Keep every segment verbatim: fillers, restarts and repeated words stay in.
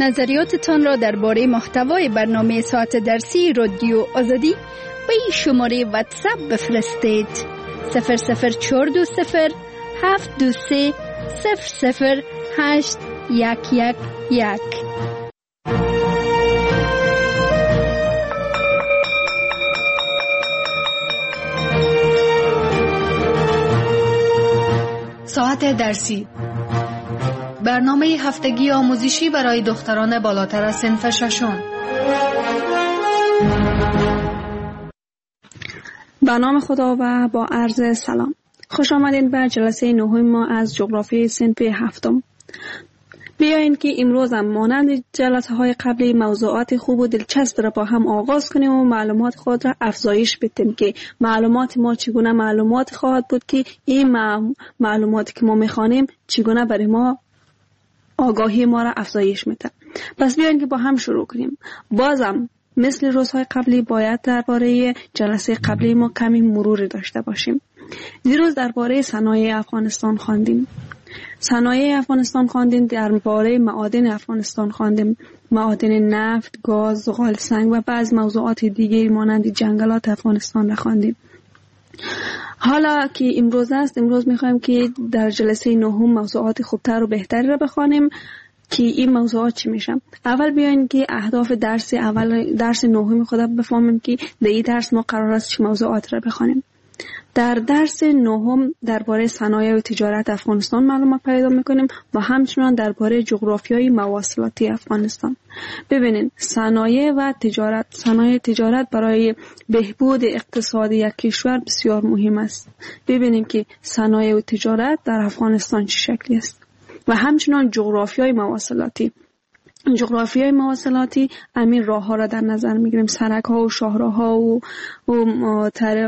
نظریاتتان را درباره محتوای برنامه ساعت درسی رادیو آزادی به این شماره واتساپ بفرستید: صفر صفر چهار دو صفر هفت دو سه صفر صفر هشت یک یک یک. ساعت درسی، برنامه هفتگی آموزشی برای دختران بالاتر از صنف ششم. به نام خدا و با عرض سلام. خوش آمدید به جلسه نهم ما از جغرافی صنف هفتم. بیایید که امروز هم مانند جلسه های قبلی موضوعات خوب و دلچسب را با هم آغاز کنیم و معلومات خود را افزایش بدیم که معلومات ما چگونه معلومات خواهد بود که این معلوماتی که ما میخوانیم چگونه برای ما آگاهی ما را افزایش میده. پس بیایید که با هم شروع کنیم. بازم مثل روزهای قبلی باید درباره جلسه قبلی ما کمی مروری داشته باشیم. دیروز درباره صنایع افغانستان خواندیم. صنایع افغانستان خواندیم، درباره معادن افغانستان خواندیم، معادن نفت، گاز، زغال سنگ و بعض موضوعات دیگه مانند جنگلات افغانستان را خواندیم. حالا که امروز است، امروز میخوایم که در جلسه نهم موضوعات خوبتر و بهتری را بخوانیم که این موضوعات چی میشن. اول بیاین که اهداف درس اول درس نهم خود بفهمیم که در این درس ما قرار است چه موضوعات را بخوانیم. در درس نهم درباره صنایع و تجارت افغانستان معلومات پیدا میکنیم و همچنان درباره جغرافیای مواصلاتی افغانستان. ببینید، صنایع و تجارت صنایع تجارت برای بهبود اقتصادی یک کشور بسیار مهم است. ببینیم که صنایع و تجارت در افغانستان چه شکلی است و همچنان جغرافیای مواصلاتی. جغرافیای مواصلاتی امین راه ها را در نظر میگیریم، سرک ها و شاهراه و, و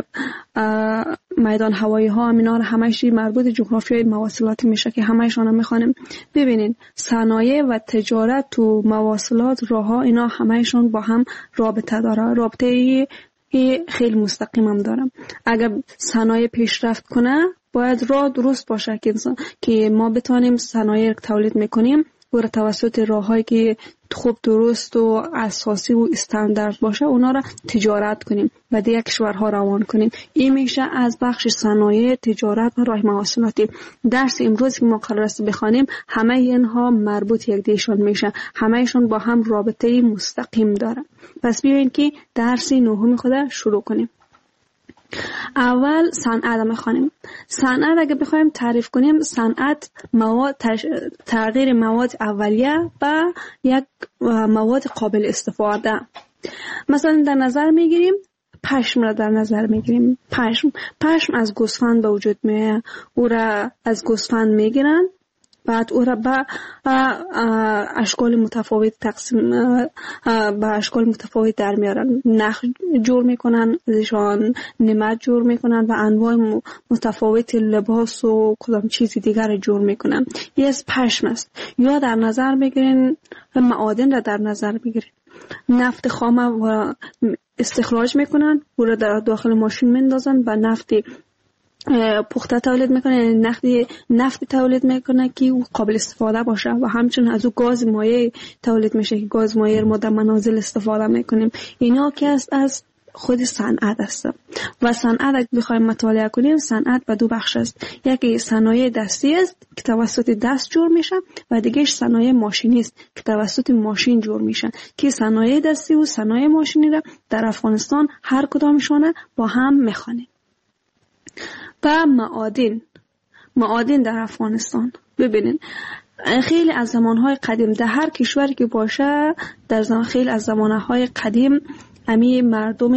میدان هوایی ها، امینا را همه‌شی مربوط جغرافیای مواصلاتی میشه که همه‌شان هم میخوانیم. ببینید، صنایع و تجارت و مواصلات، راه ها، اینا همه‌شان با هم رابطه داره، رابطه خیلی مستقیم هم داره. اگر صنایع پیشرفت کنه باید راه درست باشه که که ما بتونیم صنایع تولید میکنیم و توسط راه‌هایی که خوب درست و اساسی و استاندارد باشه اونا را تجارت کنیم و دیگه کشورها روان کنیم. این میشه از بخش صنایع، تجارت و راه مواصلاتی. درس امروز که ما قرار است بخوانیم همه اینها مربوط یک دیشان میشه، همه‌شون با هم رابطه مستقیم داره. پس بیاین که درس نهم خود شروع کنیم. اول صنعت میخوانیم. صنعت اگه بخوایم تعریف کنیم، صنعت مواد تغییر مواد اولیه و یک مواد قابل استفاده. مثلا در نظر میگیریم پشم را در نظر میگیریم. پشم پشم از گوسفند به وجود میاد، او را از گوسفند میگیرن، بعد او را به اشکال متفاوت تقسیم به اشکال متفاوت در میارن، نخ جور میکنن، ازشان نمد جور میکنن و انواع متفاوت لباس و کدام چیزی دیگر جور میکنن. یه از پشم است. یا در نظر بگیرین معادن را در نظر بگیرین، نفت خام و استخراج میکنن، او را در داخل ماشین میندازن و نفت پخته تولید میکنه، نفت نفت تولید میکنه که او قابل استفاده باشه و همچنین از او گاز مایع تولید میشه که گاز مایع ما در منازل استفاده میکنیم. اینا که است از خود صنعت است. و صنعت اگه بخوایم مطالعه کنیم، صنعت به دو بخش است. یکی صنایع دستی است که توسط دست جور میشه و دیگهش صنایع ماشینی است که توسط ماشین جور میشن. که صنایع دستی و صنایع ماشینی را در افغانستان هر کدامشون با هم میخوانیم. و معادن معادن در افغانستان. ببینید، خیلی از زمانهای قدیم در هر کشوری که باشه، در زمان خیلی از زمانهای قدیم امی مردم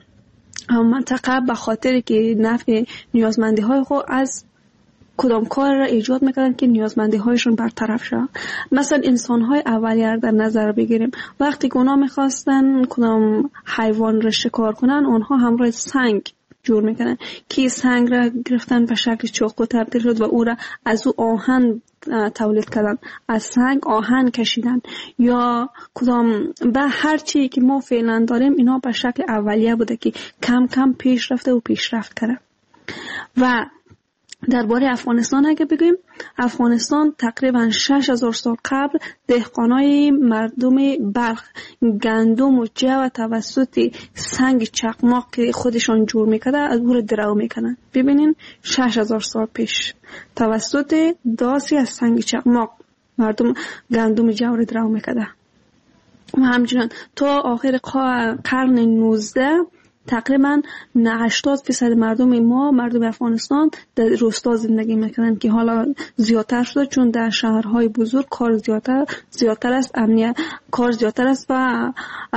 منطقه به خاطر که نفع نیازمندی های خود از کدام کار را ایجاد میکنن که نیازمندی هایشون برطرف شد. مثلا انسان های اولیه در نظر بگیریم، وقتی که اونا میخواستن کدام حیوان را شکار کنن، اونها همراه سنگ جور میکنن که سنگ را گرفتن به شکل چاقو تبدیل شد و او را از او آهن تولید کردن، از سنگ آهن کشیدن. یا کدام به هر چی که ما فعلا داریم اینا به شکل اولیه بوده که کم کم پیش رفته و پیشرفت کرده. و درباره افغانستان اگه بگیم، افغانستان تقریبا شش هزار سال قبل دهقانای مردم بلخ گندم و جو توسط سنگ چقماق که خودشان جور میکرده از او درو میکنن. ببینین شش هزار سال پیش توسط داسی از سنگ چقماق مردم گندم جو رو درو میکرده. و همچنان تا آخر قرن نوزده تقریبا هشتاد درصد مردم ما، مردم افغانستان، در روستا زندگی میکنن که حالا زیادتر شده چون در شهرهای بزرگ کار زیادتر زیادتر است، امنیت کار زیادتر است و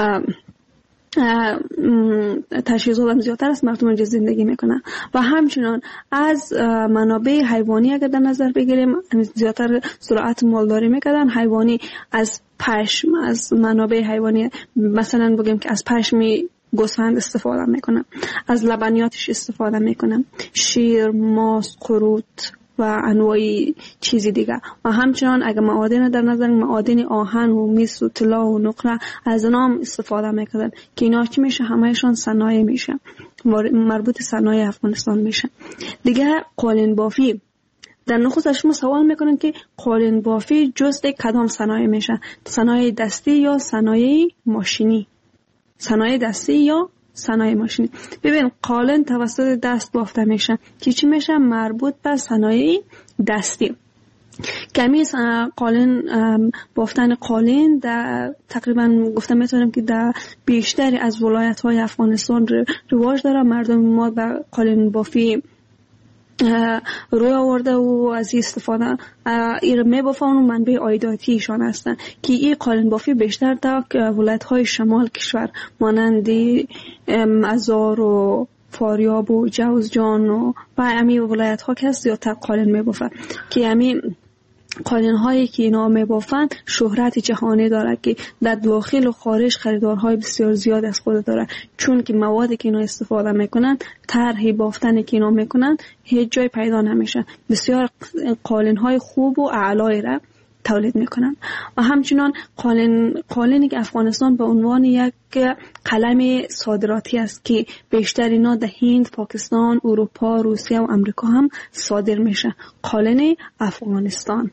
تجهیزات هم زیادتر است، مردم اینجا زندگی میکنن. و همچنان از منابع حیوانی اگر در نظر بگیریم زیادتر زراعت مالداری میکردن. حیوانی از پشم، از منابع حیوانی مثلا بگیم که از پشم گوسفند استفاده میکنن، از لبنیاتش استفاده میکنن، شیر، ماست، قروت و انواع چیزی دیگه. و همچنان اگه معادن در نظر، معادن آهن و مس و طلا و نقره از نام استفاده میکنن که اینا چی میشه؟ همهشان صنایع میشه، مربوط صنایع افغانستان میشه. دیگه قالین بافی، در نخست از شما سوال میکنن که قالین بافی جزء کدام صنایع میشه؟ صنایع دستی یا صنایع ماشینی؟ صنایع دستی یا صنایع ماشینی. ببین قالین توسط دست بافته میشه که چی میشه؟ مربوط به صنایع دستی. کمی قالین بافتن قالین در تقریبا گفته میتونم که در بیشتر از ولایت های افغانستان رواج داره. مردم ما به قالین بافی روی آورده و از این استفاده ایر میبافن و منبع عایداتیشان هستن که این قالین بافی بیشتر در ولایت های شمال کشور مانند مزار و فاریاب و جوزجان و همین ولایت ها که هست زیادتر قالین میبافن که همین قالین هایی که اینا میبافن شهرت جهانی داره که در داخل و خارج خریدارهای بسیار زیاد از خود داره، چون که موادی که اینا استفاده میکنن، طرح بافتنی که اینا میکنن هیچ جای پیدا نمیشه. بسیار قالین های خوب و اعلایی را تولید میکنن. و همچنان قالین قالینی که افغانستان به عنوان یک قلم صادراتی است که بیشتر اینا در هند، پاکستان، اروپا، روسیه و امریکا هم صادر میشه. قالین افغانستان.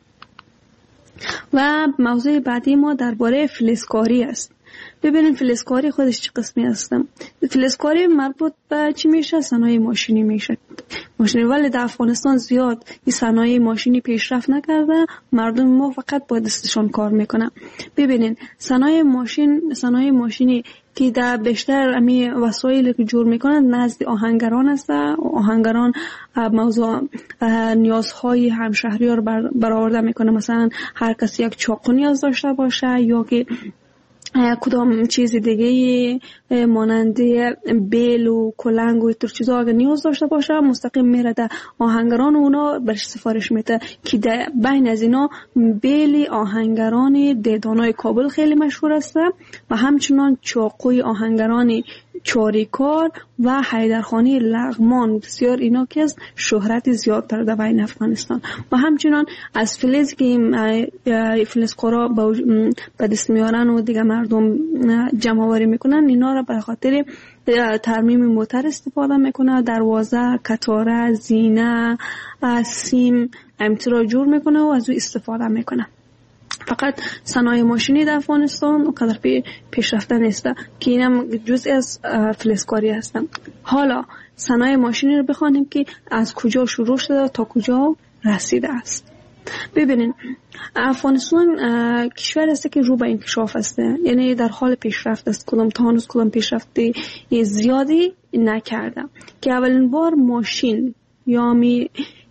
و موضوع بعدی ما درباره فلزکاری است. ببینید فلزکاری خودش چه قسمی هستم. فلزکاری مربوط به چی میشه؟ صنایع ماشینی میشه. ماشینی، ولی در افغانستان زیاد این صنایع ماشینی پیشرفت نکرده، مردم ما فقط با دستشان کار میکنن. ببینید صنایع ماشین صنایع ماشینی که در بیشتر امی وسایلی که جور میکنن نزد آهنگران است. آهنگران موضوع نیازهای همشهری‌ها رو برآورده میکنه. مثلا هر کسی یک چاقو نیاز داشته باشه یا که کدام چیز دیگه مانند بیل و کلنگ و اینطور چیزا اگه نیاز داشته باشه مستقیم میره در آهنگران و اونا برش سفارش میده که در بین از اینا بیل آهنگران دیدانای کابل خیلی مشهور است و همچنان چاقوی آهنگران چاریکار و حیدرخانی لغمان بسیار اینا که از شهرت زیاد در بین افغانستان. و همچنان از فلز که فلزکارا به دست میارن و دیگه مردم جمع آوری میکنن، اینا را به خاطر ترمیم موتر استفاده میکنه. دروازه، کتاره، زینه، سیم امترا جور میکنه و از او استفاده میکنه. فقط صنایع ماشینی در افغانستان اونقدر پی پیشرفته نیست که اینم جزئی از فلزکاری هستن. حالا صنایع ماشینی رو بخوانیم که از کجا شروع شده تا کجا رسیده است. ببینین افغانستان کشور است که رو به انکشاف است، یعنی در حال پیشرفت است. کدام تانوس کدام پیشرفتی زیادی نکرده که اولین بار ماشین یا می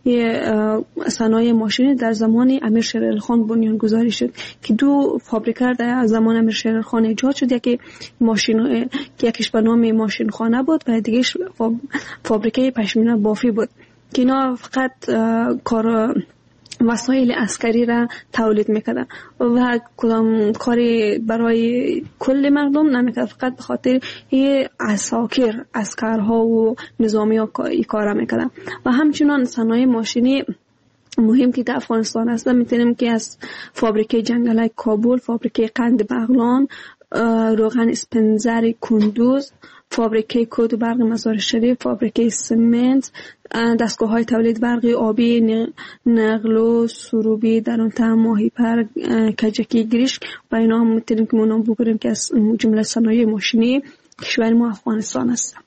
صنایع ماشینی در زمان امیر شیر علی خان بنیان گذاری شد که دو فابریکه در زمان امیر شیر علی خان ایجاد شد. یکی ماشین که یکیش به نام ماشین خانه بود و دیگهش فابریکه پشمینه بافی بود که اینا فقط کار وسایل عسکری را تولید میکردن و کدام کاری برای کل مردم نمیکرد، فقط به خاطر عساکر عسکرها و نظامی ها کار میکردن. و همچنان صنایع ماشینی مهم که در افغانستان هست میتونیم که از فابریکه جنگلک کابل، فابریکه قند بغلان، روغن اسپنزر کندوز فابریکه کود و برق مزار شریف، فابریکه سمنت، دستگاه های تولید برق آبی، نقل و سروبی در اون تهم، ماهیپر، کجکی، گریشک و اینا هم میتونیم که منام بگیریم که از جمله صنایع ماشینی کشور ما افغانستان است.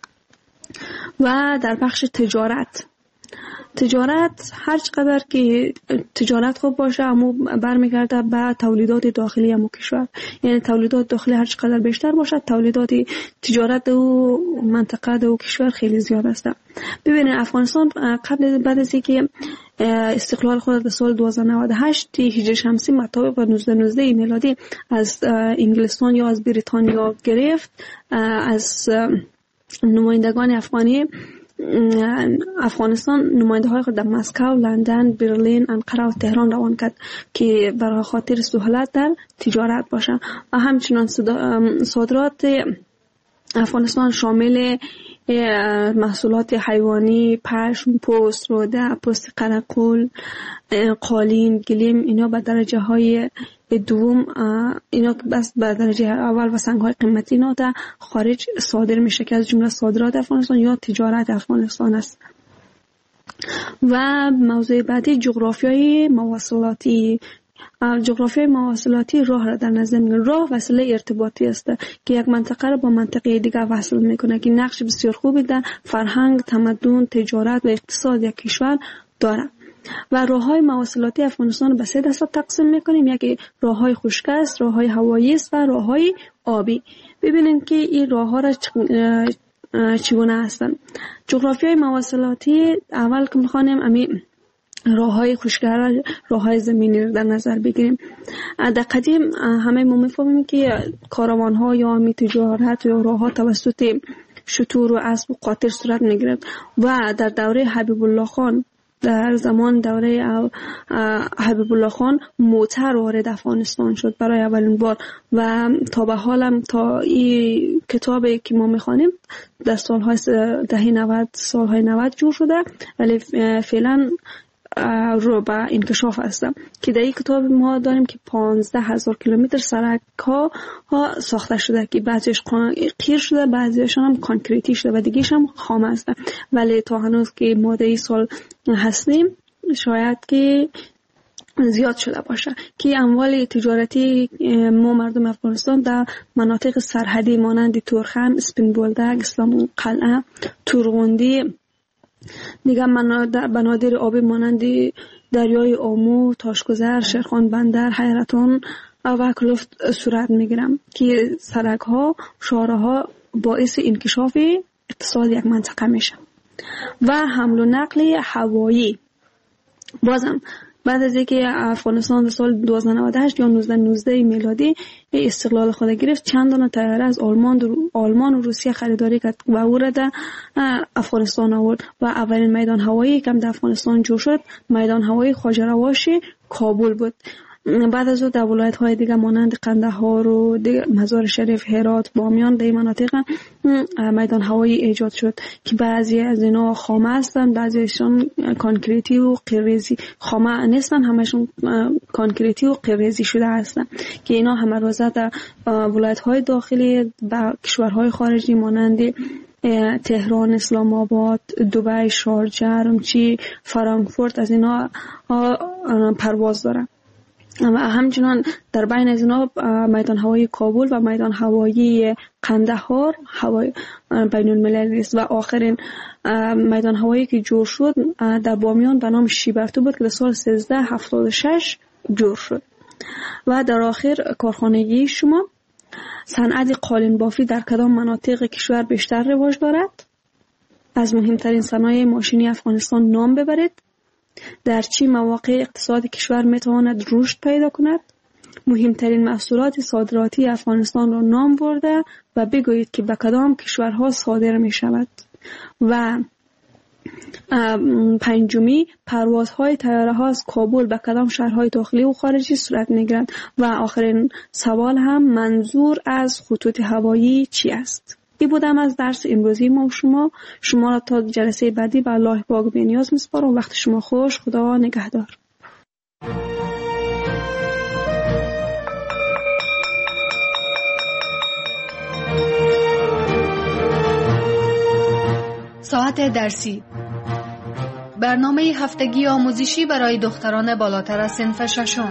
و در بخش تجارت تجارت هر چقدر که تجارت خوب باشه اما برمیگرده به تولیدات داخلی همون کشور، یعنی تولیدات داخلی هر چقدر بیشتر باشه تولیدات تجارت و منطقه و کشور خیلی زیاد است. ببینید افغانستان قبل بعد از اینکه استقلال خود در سال هزار و دویست و نود و هشت هجری شمسی مطابق با نوزده نوزده میلادی از انگلستان یا از بریتانیا گرفت، از نمایندگان افغانی افغانستان نماینده های خود در مسکو، لندن، برلین، انقره و تهران روان کرد که برای خاطر سهولت در تجارت باشه. و همچنان صادرات افغانستان شامل محصولات حیوانی، پشم، پوست، روده، پوست قرقل، قالین، گلیم، اینا به درجه های دوم، اینا بس به درجه اول و سنگ های قیمتی اینا در خارج صادر میشه که از جمله صادرات افغانستان یا تجارت افغانستان است. و موضوع بعدی جغرافیای مواصلاتی. جغرافیای مواصلاتی راه را در نظر میگیره. راه وسیله ارتباطی است که یک منطقه را با منطقه دیگر وصل میکنه که نقش بسیار خوبی در فرهنگ، تمدن، تجارت و اقتصاد یک کشور داره. و راههای مواصلاتی افغانستان به سه دسته تقسیم میکنیم. یکی راههای خشک است، راههای هوایی است و راههای آبی. ببینید که این راهها را چگونه هستند. جغرافیای مواصلاتی اول که میخوانیم امی راههای خشک‌تر، راههای زمینی رو در نظر بگیریم. در قدیم همه ما میفهمیم که کاروان‌ها یا می تجارت یا راه‌ها توسط شتور و اسب و قاطر صورت میگرفت. و در دوره حبیب الله خان، در زمان دوره حبیب الله خان موتر وارد افغانستان شد برای اولین بار و تا به حالم تا این کتابی که ما میخوانیم در سالهای دهه نود، سالهای نود جور شده، ولی فعلا رو به انکشاف هستم که در این کتاب ما داریم که پانزده هزار کیلومتر سرک ها ساخته شده که بعضیش قیر شده، بعضیش هم کانکریتی شده و دیگهش هم خام هستن. ولی تا هنوز که ما در این سال هستیم شاید که زیاد شده باشه که اموال تجارتی ما مردم افغانستان در مناطق سرحدی مانند تورخم، اسپین بولدک، اسلام قلعه، تورغوندی، دیگه بنادر آبی مانند دریای آمو، تاشگذر، شیرخان بندر، حیرتان و کلفت صورت میگیرم که سرک ها، شاره ها باعث انکشاف اقتصاد یک منطقه میشه. و حمل و نقل هوایی بازم بعد از اینکه افغانستان در سال هزار و دویست و نود و هشت یا نوزده نوزده میلادی استقلال خود گرفت، چند دانه طیاره از آلمان و آلمان و روسیه خریداری کرد و او را در افغانستان آورد. و اولین میدان هوایی که در افغانستان جوړ شد میدان هوایی خواجه رواش کابل بود. بعد از او در ولایت های دیگه مانند قندهار و مزار شریف، هرات، بامیان در مناطق میدان هوایی ایجاد شد که بعضی از اینا خامه هستن، بعضیشون کانکریتی و قیریزی. خامه نیستن، همشون کانکریتی و قیریزی شده هستن که اینا همه روزه در ولایت های داخلی و کشورهای خارجی مانند تهران، اسلام آباد، دبی، شارجه، رمچی، فرانکفورت از اینا پرواز دارن. و همچنان در بین از اینا میدان هوایی کابل و میدان هوایی قندهار هوای بین المللی است. و آخرین میدان هوایی که جور شد در بامیان به نام شیبرتو بود که در سال سیزده هفتاد و شش جور شد. و در آخر کارخانگی شما، صنعت قالین بافی در کدام مناطق کشور بیشتر رواج دارد؟ از مهمترین صنایع ماشینی افغانستان نام ببرید. در چه مواقع اقتصاد کشور میتواند رشد پیدا کند؟ مهمترین محصولات صادراتی افغانستان را نام برده و بگویید که به کدام کشورها صادر می شود. و پنجمی، پروازهای طیاره ها از کابل به کدام شهرهای داخلی و خارجی صورت می گیرند؟ و آخرین سوال هم، منظور از خطوط هوایی چی است؟ این بودم از درس امروزی ما و شما. شما را تا جلسه بعدی به الله پاک بی‌نیاز میسپارم. وقت شما خوش. خدا نگهدار. ساعت درسی، برنامه هفتگی آموزشی برای دختران بالاتر از صنف ششم.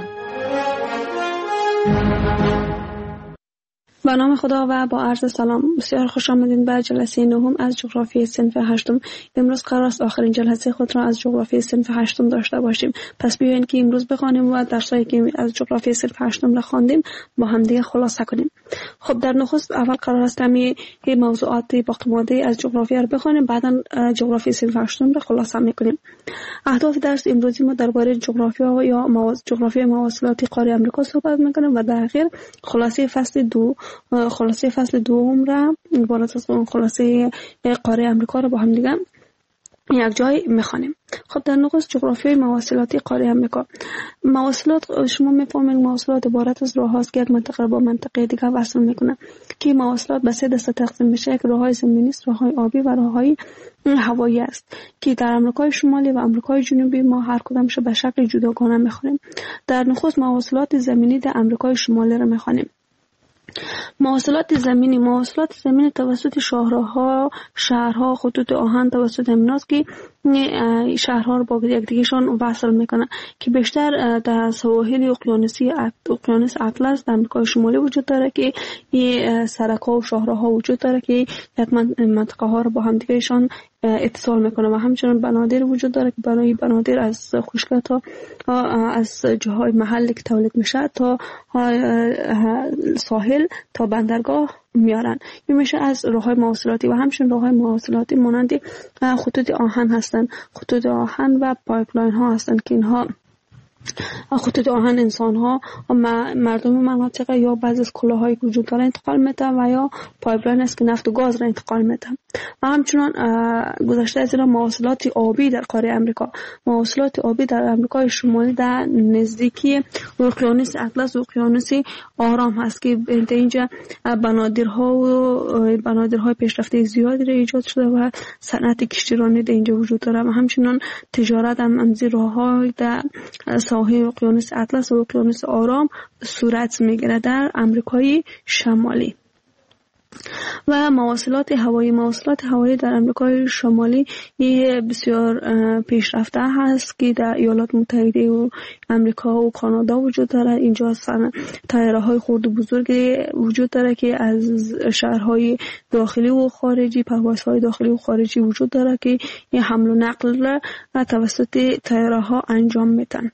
با نام خدا و با عرض سلام، بسیار خوش آمدین به جلسه نهم از جغرافی صنف هشتم. امروز قرار است آخرین جلسه خود را از جغرافی صنف هشتم داشته باشیم. پس بیاین که امروز بخوانیم و درسایی که از جغرافی صنف هشتم را خواندیم با هم دیگه خلاصه کنیم. خب در نخست اول قرار است کمی موضوعات باقی‌مانده از جغرافی را بخوانیم، بعدا جغرافی صنف هشتم را خلاصه می‌کنیم. اهداف درس امروزی ما درباره جغرافیا یا مواز... جغرافی مواصلاتی قاره آمریکا صحبت می‌کنیم و در اخیر خلاصه فصل دو خلاصه فصل دوم را عبارت از خلاصه قاره آمریکا را با هم دیگه یک جای می‌خوانیم. خب در نخست جغرافیای مواصلاتی قاره آمریکا. مواصلات شما می‌فهمید مواصلات عبارت از راه هاست که یک منطقه با منطقه دیگر وصل می‌کنه، که مواصلات به سه دسته تقسیم میشه: یک راههای زمینی است، راههای آبی و راههای هوایی است، که در آمریکای شمالی و آمریکای جنوبی ما هر کدامش به شکل جداگانه می‌خوانیم. در نخست مواصلات زمینی در آمریکای شمالی را می‌خوانیم. مواصلات زمینی مواصلات زمینی توسط شاهراها، شهرها، خطوط آهن توسط امناست که شهرها رو با یکدیگه‌شان وصل میکنه، که بیشتر در سواحل اقیانوسی اقیانوس اطلس در آمریکای شمالی وجود داره، که این سرک‌ها و شاهراها وجود داره که یک منطقه ها رو با هم دیگه‌شان اتصال میکنه. و همچنین بنادر وجود داره که برای بنادر از خشکی تا از جاهای محلی که تولید میشه تا ساحل تا بندرگاه میارن. این میشه از راههای مواصلاتی. و همچنین راههای مواصلاتی مانند خطوط آهن هستند. خطوط آهن و پایپلاین ها هستند که اینها خطوط آهن انسان ها مردم مناطق یا بعضی از کلاهایی که وجود داره انتقال میده، و یا پایپلاین است که نفت و گاز را انتقال میده. و همچنان گذشته از این مواصلات آبی در قاره آمریکا. مواصلات آبی در آمریکای شمالی در نزدیکی اقیانوس اطلس و اقیانوس آرام هست، که اینجا بنادرها و بنادرهای پیشرفته زیادی را ایجاد شده و صنعت کشتیرانی در اینجا وجود داره. و همچنان تجارت هم از راه‌های در ساحل اقیانوس اطلس و اقیانوس آرام صورت میگیره در آمریکای شمالی. و مواصلات هوایی مواصلات هوایی در آمریکای شمالی بسیار پیشرفته هست، که در ایالات متحده و آمریکا و کانادا وجود داره. اینجا طیاره‌های خرد و بزرگی وجود داره که از شهرهای داخلی و خارجی، پروازهای داخلی و خارجی وجود داره که این حمل و نقل را توسط طیاره‌ها انجام میدن.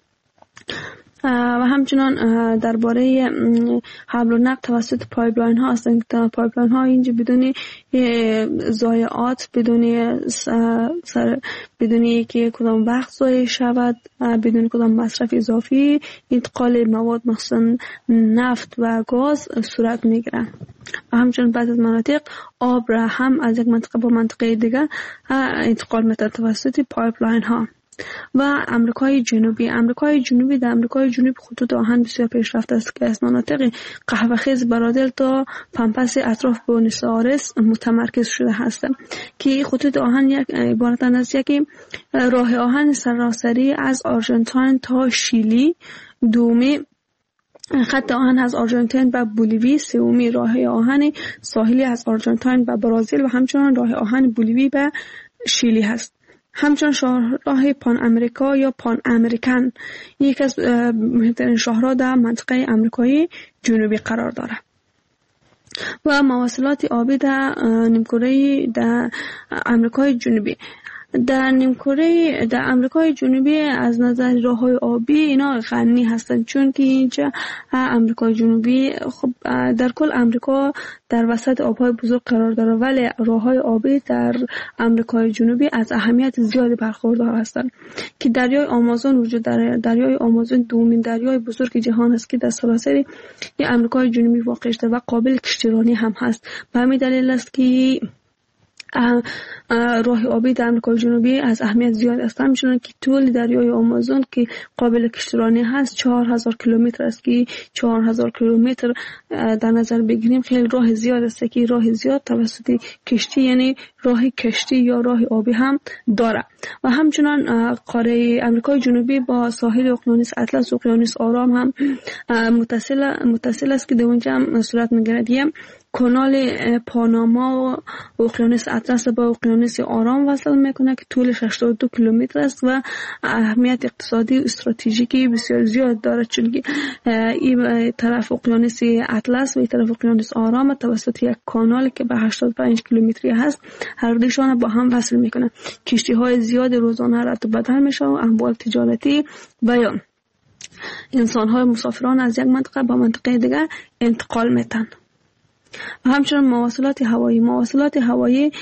و همچنان درباره حمل و نقل توسط پایپلاین ها هستند که پایپلاین ها اینجا بدون ضایعات، بدون سر بدون که کدام وقت ضایع شود، بدون کدام مصرف اضافی انتقال مواد مخصوصا نفت و گاز صورت میگیره. و همچنین بعضی از مناطق آب را هم از یک منطقه با منطقه دیگر انتقال میده توسط پایپلاین ها. و آمریکای جنوبی آمریکای جنوبی در آمریکای جنوبی خطوط آهن بسیار پیشرفته است که از مناطق قهوه‌خیز برادر تا پمپاس اطراف بوئنوس آیرس متمرکز شده هستند، که خطوط آهن یک عبارتند از یک راه آهن سراسری از آرژانتین تا شیلی، دومی خط آهن از آرژانتین و بولیوی، سومی راه آهن ساحلی از آرژانتین و برزیل و همچنین راه آهن بولیوی به شیلی هست. همچنان شاهراه پان امریکا یا پان امریکن یک از مهمترین شاهراه در منطقه آمریکای جنوبی قرار دارد. و مواصلات آبی در نیمکره در آمریکای جنوبی در نیمکره در آمریکای جنوبی از نظر راههای آبی اینا غنی هستند، چون که اینجا آمریکای جنوبی خب در کل آمریکا در وسط آبهای بزرگ قرار داره، ولی راههای آبی در آمریکای جنوبی از اهمیت زیادی برخوردار هستند، که دریای آمازون وجود داره. دریای آمازون دومین دریای بزرگ جهان است که در سراسر آمریکای جنوبی واقع شده و قابل کشتیرانی هم هست. به همین دلیل است که راه آبی در آمریکای جنوبی از اهمیت زیاد است. همچنان که طول دریای آمازون که قابل کشتیرانی هست چهار هزار کیلومتر است، که چهار هزار کیلومتر در نظر بگیریم خیلی راه زیاد است، که راه زیاد توسط کشتی یعنی راه کشتی یا راه آبی هم داره. و همچنان قاره آمریکای جنوبی با ساحل اقیانوس اطلس و اقیانوس آرام هم متصل متصل است که در اونجا هم صورت می‌گیرد. کانال پاناما و اقیانوس اطلس با اقیانوس آرام وصل میکنه که طولش هشتاد و دو کیلومتر است و اهمیت اقتصادی و استراتژیکی بسیار زیاد دارد، چون که این طرف اقیانوس اطلس و این طرف اقیانوس آرام توسط یک کانال که به هشتاد و پنج کیلومتری هست هر دوشان با هم وصل میکنه. کشتی های زیاد روزانه رد و بدل میشه و اموال تجارتی و یا انسان های مسافران از یک منطقه به منطقه دیگر انتقال میتن. و همچنین مواصلات هوایی مواصلات هوایی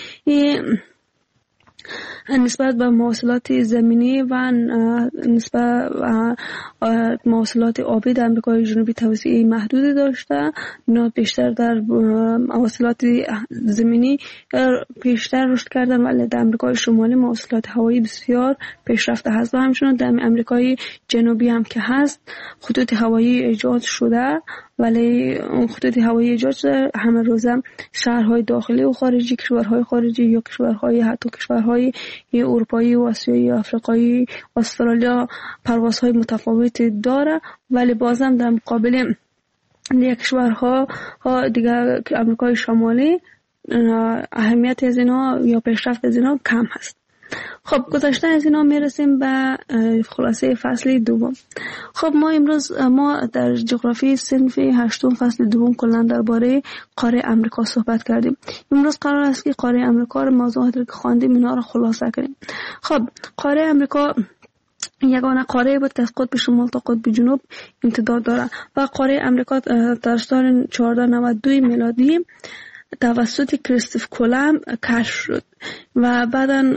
نسبت به مواصلات زمینی و نسبت به مواصلات آبی در آمریکای جنوبی توسعه محدودی داشته. اینا بیشتر در مواصلات زمینی بیشتر رشد کردن، ولی در آمریکای شمالی مواصلات هوایی بسیار پیشرفته هست. و همچنین در آمریکای جنوبی هم که هست خطوط هوایی ایجاد شده، ولی اون خطوط هوایی ایجاد شده همه روزه شهرهای داخلی و خارجی، کشورهای خارجی یا کشورهای حتی کشورهای اروپایی و آسیایی و افریقایی و استرالیا پروازهای متفاوتی داره، ولی بازم در مقابل دیگر کشورها دیگر آمریکای شمالی اهمیت از اینا یا پیشرفت از اینا کم هست. خب گذشته از اینا میرسیم به خلاصه فصل دوم. خب ما امروز ما در جغرافی صنف هشتم فصل دوم کلا درباره قاره آمریکا صحبت کردیم. امروز قرار است که قاره آمریکا رو موضوعاتی که خواندیم اینا رو خلاصه کنیم. خب قاره آمریکا یگانه قاره بود که از قطب شمال تا قطب جنوب امتداد داره و قاره آمریکا در سال چهارده نود و دو میلادی توسط کریستوف کولوم کشف شد و بعداً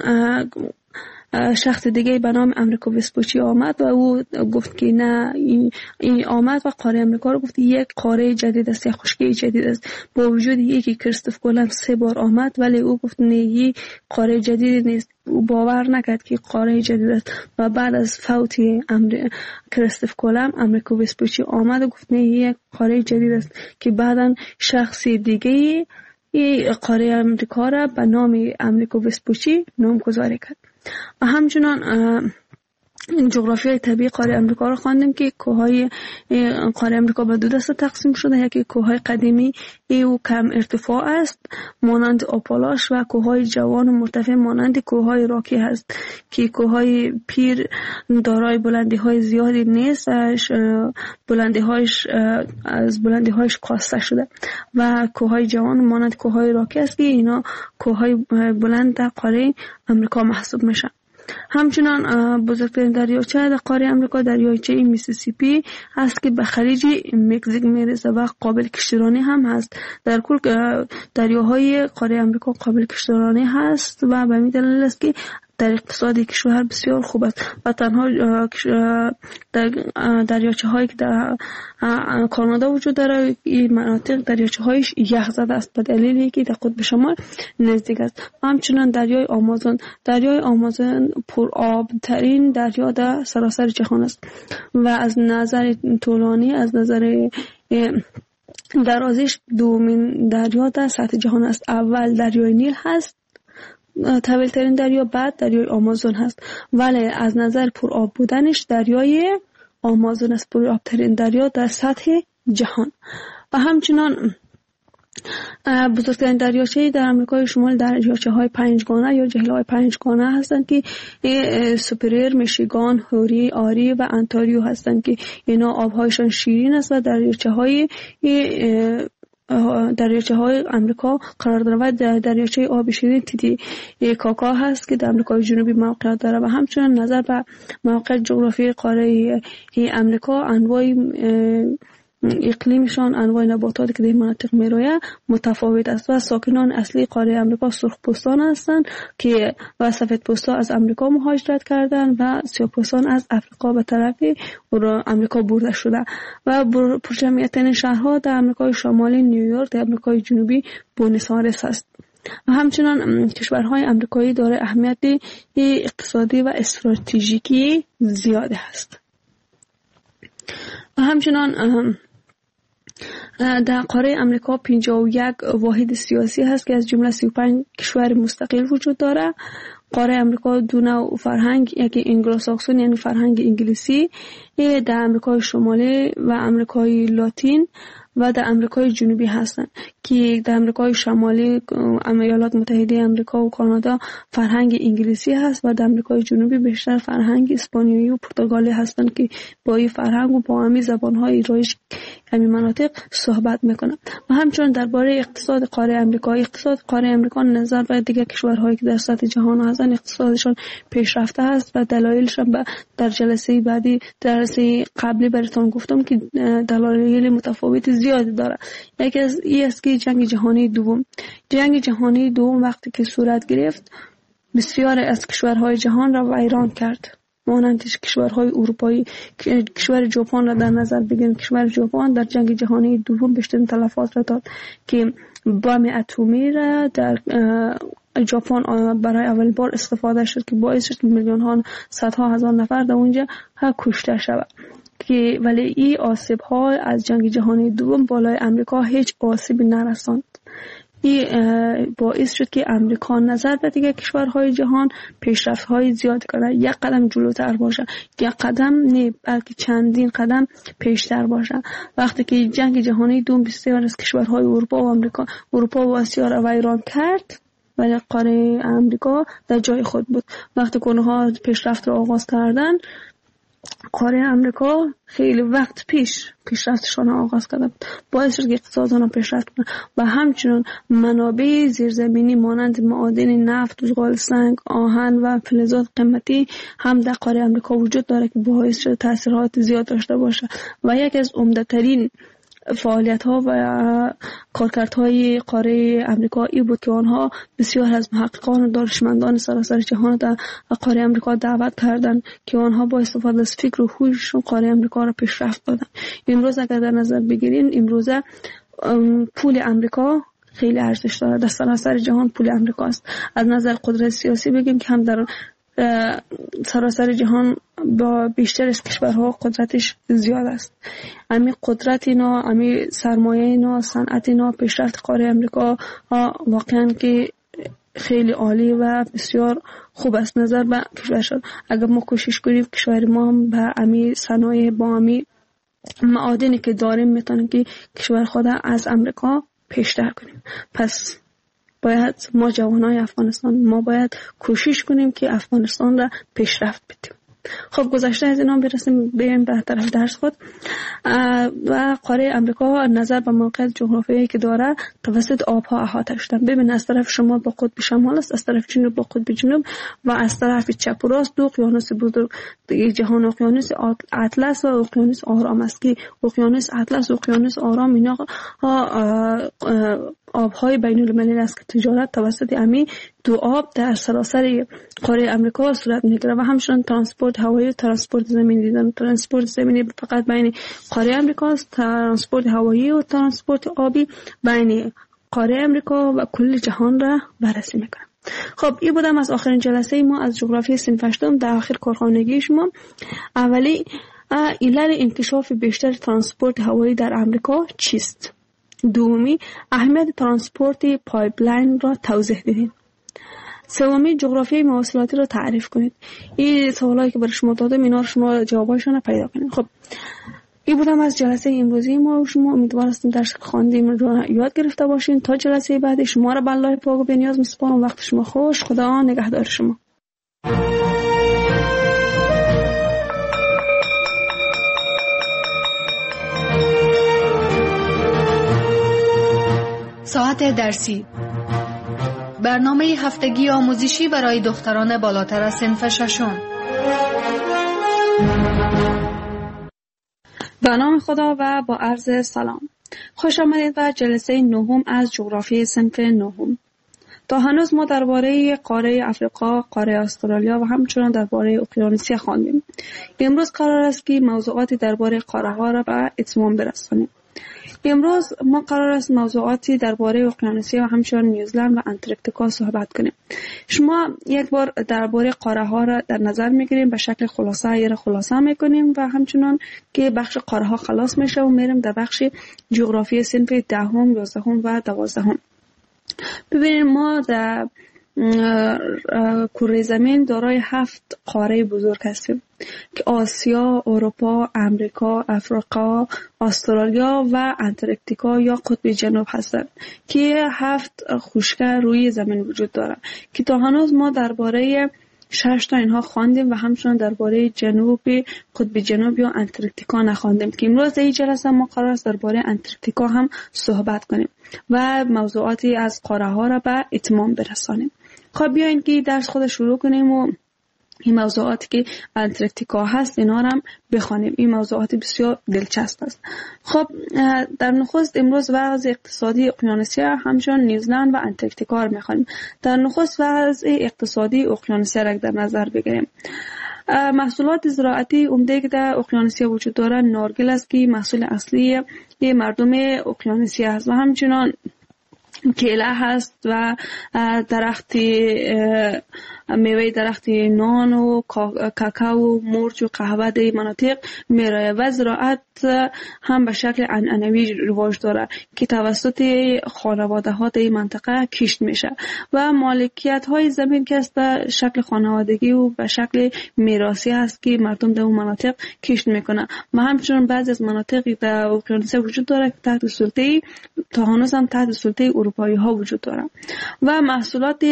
شخص دیگه به نام امریکو وسپوچی آمد و او گفت که نه این, این آمد و قاره امریکا رو گفت یک قاره جدید است، یک خشکی جدید است. با وجود یکی کریستوف کولوم سه بار آمد ولی او گفت نه این قاره جدید نیست. او باور نکرد که قاره جدید است و بعد از فوت امر... کریستوف کولوم امریکو وسپوچی آمد و گفت نه یک قاره جدید است که بعداً شخص دیگه این قاره امریکا را به نام امریکو وسپوچی نامگذاری کرد. و همچنان این جغرافیای طبیعی قاره امریکا رو خواندیم که کوههای قاره امریکا به دو دسته تقسیم شده. یکی کوههای قدیمی او کم ارتفاع است مانند آپالاش و کوههای جوان و مرتفع مانند کوههای راکی هست که کوههای پیر دارای بلندی های زیادی نیست، بلندی هایش از بلندی هایش کاسته شده و کوههای جوان مانند کوههای راکی است که اینا کوههای بلند در قاره امریکا محسوب میشن. همچنان بزرگترین دریاچه در قاره امریکا دریاچه میسیسیپی است که به خلیج مکزیک میرسه و قابل کشتیرانی هم هست. در کل دریاهای قاره امریکا قابل کشتیرانی هست و به همین دلیل است که در اقتصادی کشور بسیار خوب است و تنها در دریاچه هایی که در کانادا وجود داره این مناطق دریاچه هایش یخ زده است به دلیلی که در قطب شمال نزدیک است. همچنان دریای آمازون دریای آمازون پر آب ترین دریا در سراسر جهان است و از نظر طولانی از نظر درازیش دومین دریا در سطح جهان است. اول دریای نیل هست طویل ترین دریا، بعد دریای آمازون هست، ولی از نظر پر آب بودنش دریای آمازون است پر آب ترین دریا در سطح جهان. و همچنان بزرگترین دریاچه در آمریکای شمال دریاچه های پنجگانه یا جهیل های پنجگانه هستند که سوپریر، میشیگان، هوری، آری و انتاریو هستند که اینا آبهایشان شیرین است و دریاچه های دریاچه های امریکا قرار داره و دریاچه آب شیرین تیتی کاکا هست که در امریکای جنوبی موقعیت داره. و همچنین نظر به موقع جغرافی قاره امریکا انواع اقلیمشان انواع نباتاتی که در مناطق میرویه متفاوت است و ساکنان اصلی قاره امریکا سرخپوستان هستند که و سفیدپوستا از امریکا مهاجرت کردن و سیاه‌پوستان از افریقا به طرف امریکا برده شده و پرجمعیت شهرها در امریکای شمالی نیویورک، در امریکای جنوبی بونس آیرس است. و همچنان کشورهای امریکایی دارای اهمیت اقتصادی و استراتژیکی زیاد است. و همچنان در قاره امریکا پنجاه و یک واحد سیاسی هست که از جمله سی و پنج کشور مستقل وجود داره. قاره امریکا دو نوع فرهنگ، یکی انگلوساکسون یعنی فرهنگ انگلیسی در امریکای شمالی و امریکای لاتین و در امریکای جنوبی هستند که در امریکای شمالی ایالات متحده آمریکا و کانادا فرهنگ انگلیسی هست و در امریکای جنوبی بیشتر فرهنگ اسپانیایی و پرتغالی هستند که با این فرهنگ و با همین زبان‌های رایج همین مناطق صحبت میکنند. و همچنین درباره اقتصاد قاره آمریکا، اقتصاد قاره آمریکا نظر به دیگر کشورهایی که در سطح جهان هستند اقتصادشون پیشرفته است و دلایلش در جلسه بعدی جلسه قبلی براتون گفتم که دلایل متفاوت زیادی داره. یکی از این است که جنگ جهانی دوم جنگ جهانی دوم وقتی که صورت گرفت بسیار از کشورهای جهان را ویران کرد، مانند کشورهای اروپایی. کشور ژاپن را در نظر بگیریم، کشور ژاپن در جنگ جهانی دوم بیشترین تلفات را داد که بم اتمی را در ژاپن برای اول بار استفاده شد که باعث شد میلیون ها صدها هزار نفر در اونجا کشته شود. که ولی این آسیب ها از جنگ جهانی دوم بالای امریکا هیچ آسیبی نرساند. این باعث شد که امریکا نظر به دیگر کشورهای جهان پیشرفت های زیاد کنه، یک قدم جلوتر باشه، یک قدم نه بلکه چندین قدم پیشتر باشه. وقتی که جنگ جهانی دوم بسیار از کشورهای اروپا و آمریکا اروپا و آسیا را ویران کرد ولی قاره امریکا در جای خود بود. وقتی که اونها پیشرفت را آغاز کردن قاره امریکا خیلی وقت پیش پیشرفتشان آغاز کرده بود، باعث شد که اقتصادشان پیشرفت کنه و همچنین منابع زیرزمینی مانند معادن نفت، زغال سنگ، آهن و فلزات قیمتی هم در قاره امریکا وجود داره که باعث شده تاثیرات زیاد داشته باشه. و یک از عمده‌ترین فعالیت ها و کارکردهای قاره امریکا ای بود که آنها بسیار از محققان و دانشمندان سراسر جهان در قاره امریکا دعوت کردند که آنها با استفاده از فکر و هوششون قاره امریکا را پیشرفت دادن. امروز اگر در نظر بگیریم امروز پول امریکا خیلی ارزش داره، در سراسر جهان پول امریکا است. از نظر قدرت سیاسی بگیم که هم در سراسر جهان با بیشتر از کشورها قدرتش زیاد است. امی قدرت اینا، امی سرمایه اینا، صنعت اینا، پیشرفت قاره امریکا واقعا که خیلی عالی و بسیار خوب است نظر به کشورشان. اگر ما کوشش کنیم کشور ما هم به امی صنایع با امی معادنی که داریم میتونیم که کشور خود از امریکا پیشتر کنیم. پس باید ما جوانای افغانستان ما باید کوشش کنیم که افغانستان را پیشرفت بدیم. خب گذشته از اینا برسیم بریم به طرف درس خود. و قاره امریکا نظر به موقعیت جغرافیایی که داره توسط آبها احاطه شده. ببین از طرف شمال با قطب شمال است، از طرف جنوب با قطب جنوب و از طرف چپ و راست دو اقیانوس بزرگ جهان، اقیانوس اطلس و اقیانوس آرام است که اقیانوس اطلس و اقیانوس آرام اینا آبهای بین المللی است که تجارت توسط امی دو آب در سراسر قاره امریکا صورت میگیره و همچنین ترانسپورت هوایی و ترانسپورت زمینی دیدن. ترانسپورت زمینی فقط بین قاره امریکا است، ترانسپورت هوایی و ترانسپورت آبی بین قاره امریکا و کل جهان را بررسی میکنه. خب این بودم از آخرین جلسه ما از جغرافی صنف هشتم در آخر کارخانگی شما. اولی علل انکشاف بیشتر ترانسپورت هوایی در امریکا چیست؟ دومی اهمیت ترانسپورت پایپلاین را توضیح دهید. سومی جغرافیای مواصلاتی را تعریف کنید. این سوالایی که برای شما دادم اینا رو شما جوابایشون رو پیدا کنید. خب این بودم از جلسه امروزی ما و شما امیدوار هستیم درس خواندیم رو یاد گرفته باشین. تا جلسه بعدی شما را به الله پاک و بی‌نیاز میسپارم. وقت شما خوش. خدا نگهدار شما. ساعت درسی، برنامه هفتگی آموزشی برای دختران بالاتر از صنف ششم. به نام خدا و با عرض سلام. خوش آمدید به جلسه نهم از جغرافی صنف نهم. تا هنوز ما درباره قاره افریقا، قاره استرالیا و همچنین درباره اقیانوسیه خواندیم. امروز قرار است که موضوعاتی درباره قاره ها را به اتمام برسانیم. امروز ما قرار است موضوعاتی درباره اقیانوسیه و همچنین نیوزلند و انتارکتیکا صحبت کنیم. شما یک بار درباره قاره ها را در نظر میگیریم، به شکل خلاصه یه خلاصه میکنیم و همچنین که بخش قاره ها خلاص میشه و میریم در بخش جغرافی صنف دهم، یازدهم و دوازدهم. ببینید ما در کره زمین دارای هفت قاره بزرگ هستیم که آسیا، اروپا، امریکا، افریقا، استرالیا و انتارکتیکا یا قطب جنوب هستند که هفت خشکی روی زمین وجود دارند که تا هنوز ما درباره شش تا اینها خواندیم و همچنان درباره جنوب قطب جنوب یا انتارکتیکا نخواندیم که امروز این جلسه ما قرار است درباره انتارکتیکا هم صحبت کنیم و موضوعاتی از قاره ها را به اتمام برسانیم. خب بیاین که درس خود شروع کنیم و این موضوعاتی که انتارکتیکا هست اینا رو هم بخوانیم. این موضوعات بسیار دلچسب است. خب در نخست امروز وضع اقتصادی اقیانوسیا همچنان نیوزلند و انتارکتیکا رو میخوانیم. در نخست وضع اقتصادی اقیانوسیا را در نظر بگیریم. محصولات زراعتی عمده که در اقیانوسیا وجود دارد نارگیل است که محصول اصلی مردم اقیانوسیا است و همچنان کیله هست و درخت میوه درخت نان و کاکائو، مرچ و قهوه در مناطق میرایه و زراعت هم به شکل عنعنوی رواج داره که توسط خانواده ها در این منطقه کشت میشه و مالکیت های زمین که است به شکل خانوادگی و به شکل میراثی هست که مردم در اون مناطق کشت میکنه و همچنین بعضی از مناطقی در اقیانوسیا وجود داره که تحت سلطه تا هنوز هم تحت سلطه اروپایی ها وجود داره و محصولات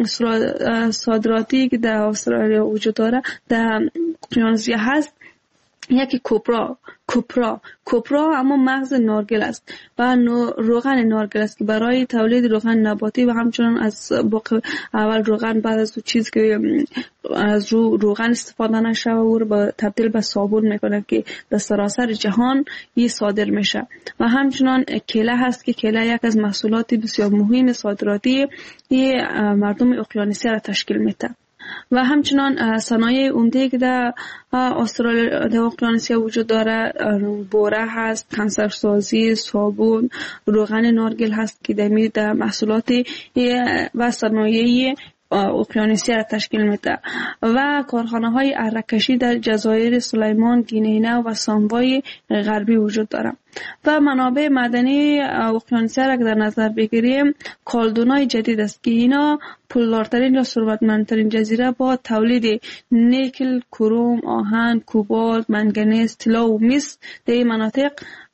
صادراتی که در استرالیا وجود داره در اقیانوسیا هست. یکی کوپرا کوپرا کوپرا اما مغز نارگیل است و روغن نارگیل است که برای تولید روغن نباتی و همچنان از باقی اول روغن بعد از چیز که از رو روغن استفاده نشه و رو تبدیل به صابون میکنه که در سراسر جهان این صادر میشه و همچنان کیله هست که کیله یک از محصولات بسیار مهم صادراتی مردم اقیانوسیا را تشکیل میده و همچنان صنایع عمده که در استرالیا در اقیانوسیا وجود داره بوره هست، کنسرسازی، صابون، روغن نارگیل هست که دمی در محصولات و صنایع اقیانوسیا را تشکیل میده و کارخانه های اره‌کشی در جزایر سلیمان، گینه و ساموای غربی وجود داره و منابع معدنی اقیانوسیا را در نظر بگیریم کالدونای جدید است که اینا پولدارترین یا ثروتمندترین جزیره با تولید نیکل، کروم، آهن، کوبالت، منگنیز، طلا و مس در این مناطق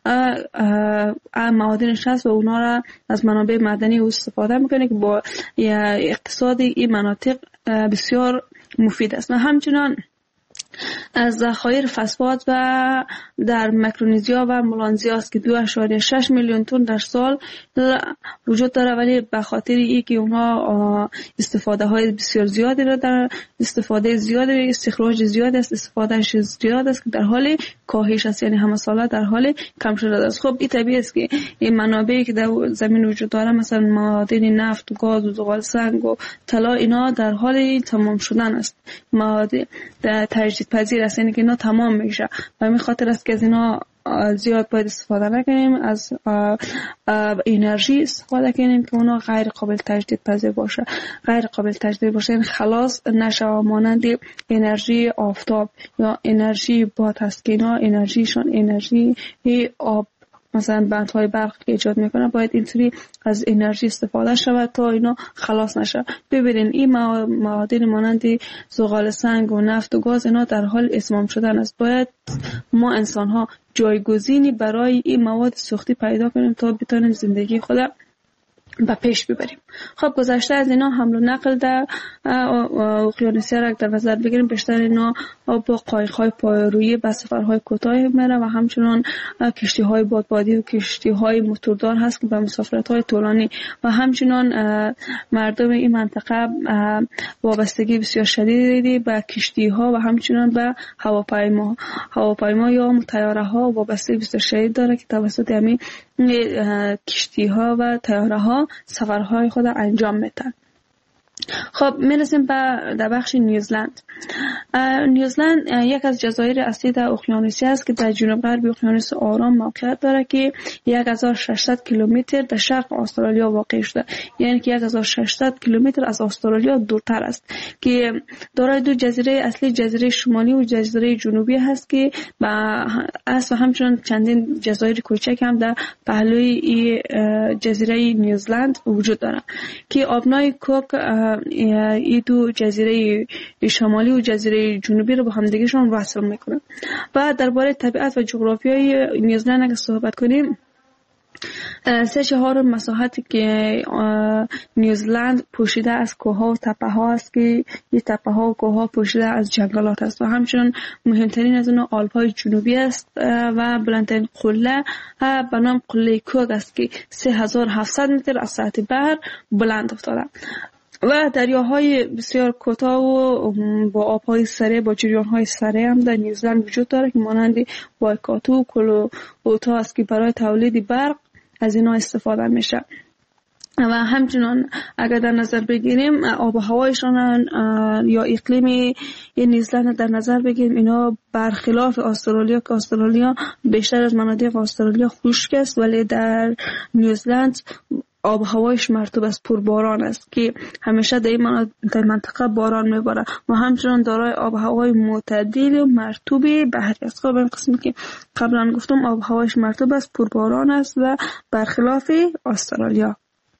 معادنش هست و اونا را از منابع معدنی استفاده میکنه که با اقتصاد این مناطق بسیار مفید است و همچنان از ذخایر فسفات و در میکرونزیا و ملانزیا است که دو اشاریه شش میلیون تن در سال وجود داره ولی به خاطر ای که اونها استفاده های بسیار زیادی را در استفاده زیادی استخراج زیاد است استفادهش زیاد است که در حال کاهش است یعنی همه ساله در حال کم شده است. خب این طبیعی است که این منابعی که در زمین وجود داره مثلا معادن نفت و گاز و زغال سنگ و طلا اینا در حال تمام شدن است. معادن در تجدید پذیر است یعنی که اینا تمام میشه و همین خاطر است که از اینا زیاد باید استفاده نکنیم از انرژی استفاده کنیم که اونا غیر قابل تجدید پذیر باشه غیر قابل تجدید باشه یعنی خلاص نشه مانند انرژی آفتاب یا انرژی باد هست که اینا انرژیشون انرژی آب مثلا بندهای برق که ایجاد میکنه باید اینطوری از انرژی استفاده شود تا اینا خلاص نشه. ببینین این معادن مانند زغال سنگ و نفت و گاز اینا در حال اتمام شدن است. باید ما انسان ها جایگزینی برای این مواد سوختی پیدا کنیم تا بتونیم زندگی خود به پیش ببریم. خب گذشته از اینا حمل و نقل در اقیانوسیا را در نظر بگیریم بیشتر اینا با قایق‌های پایه‌رویی به سفرهای کوتاه میره و همچنان کشتی‌های بادبادی و کشتی‌های موتوردار هست که به مسافرت‌های طولانی و همچنان مردم این منطقه وابستگی بسیار شدیدی به کشتی‌ها و همچنان به هواپیما هواپیما یا طیاره‌ها وابستگی بسیار شدید داره که توسط همین کشتی‌ها و طیاره‌ها سفرهای خود انجام میدن. خب میرسیم به در بخش نیوزلند. نیوزلند یک از جزایر اصلی در اقیانوسیا است که در جنوب غرب اقیانوس آرام موقعیت دارد که یک هزار و ششصد کیلومتر در شرق استرالیا واقع شده یعنی که یک هزار و ششصد کیلومتر از استرالیا دورتر است که دارای دو جزیره اصلی جزیره شمالی و جزیره جنوبی هست که با است و همچنان چندین جزایر کوچک هم در پهلوی جزیره نیوزلند وجود دارند که آبنای کوک این دو جزیره شمالی و جزیره جنوبی رو با هم دیگهشون وصل میکنه. و درباره طبیعت و جغرافیای نیوزلند اگه صحبت کنیم، سه چهار مساحتی که نیوزلند پوشیده از کوه‌ها و تپه‌ها است که این تپه‌ها و کوه‌ها پوشیده از جنگلات است و همچنین مهمترین از اون آلپ‌های جنوبی است و بلندترین قله به نام قله کوگ است که سه هزار و هفتصد متر از سطح بحر بلند افتاده و دریاهای بسیار کوتاه و با آبهای سره با جریان‌های سره هم در نیوزلند وجود داره که مانند وایکاتو، کلوتا است که برای تولید برق از اینا استفاده میشه. و همچنان اگر در نظر بگیریم آب و هوایشان یا اقلیم نیوزلند در نظر بگیریم، اینا برخلاف استرالیا که استرالیا بیشتر از مناطق استرالیا خشک است، ولی در نیوزلند آب و هوایش مرطوب است، پرباران است که همیشه در این منطقه باران میباره و همچنان دارای آب و هوای معتدل و مرطوب بحری است. خب این قسمی که قبلا گفتم آب و هوایش مرطوب است، پرباران است و برخلاف استرالیا.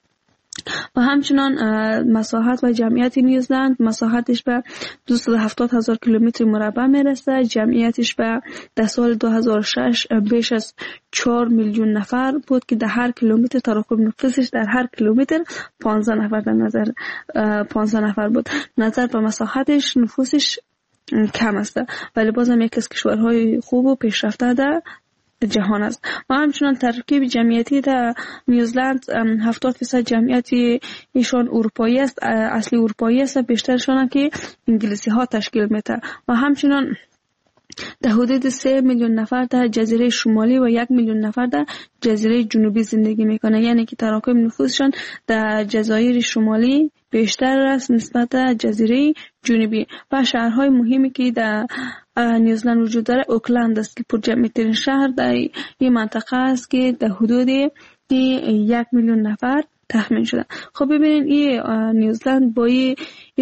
و همچنان مساحت و جمعیت نیوزلند، مساحتش به دویست و هفتاد هزار کیلومتر مربع میرسه، جمعیتش به در سال دو هزار و شش بیش از چهار میلیون نفر بود که در هر کیلومتر تراکم نفوسش در هر کیلومتر پانزده نفر در نظر پانزده نفر بود. نظر به مساحتش نفوسش کم است ولی بازم یک از کشورهای خوب و پیشرفته در جهان است. و همچنان ترکیب جمعیتی در نیوزلند هفتاد درصد جمعیتی ایشان اروپایی است، اصلی اروپایی است، بیشترشان که انگلیسی ها تشکیل میده و همچنان در حدود سه میلیون نفر در جزیره شمالی و یک میلیون نفر در جزیره جنوبی زندگی میکنه، یعنی که تراکم نفوسشان در جزایر شمالی بیشتر است نسبت در جزیره جنوبی. و شهرهای مهمی که در نیوزلند وجود داره اوکلند است که پر جمعیترین شهر در این منطقه است که در حدود یک میلیون نفر تخمین شده. خب ببینید این نیوزلند با این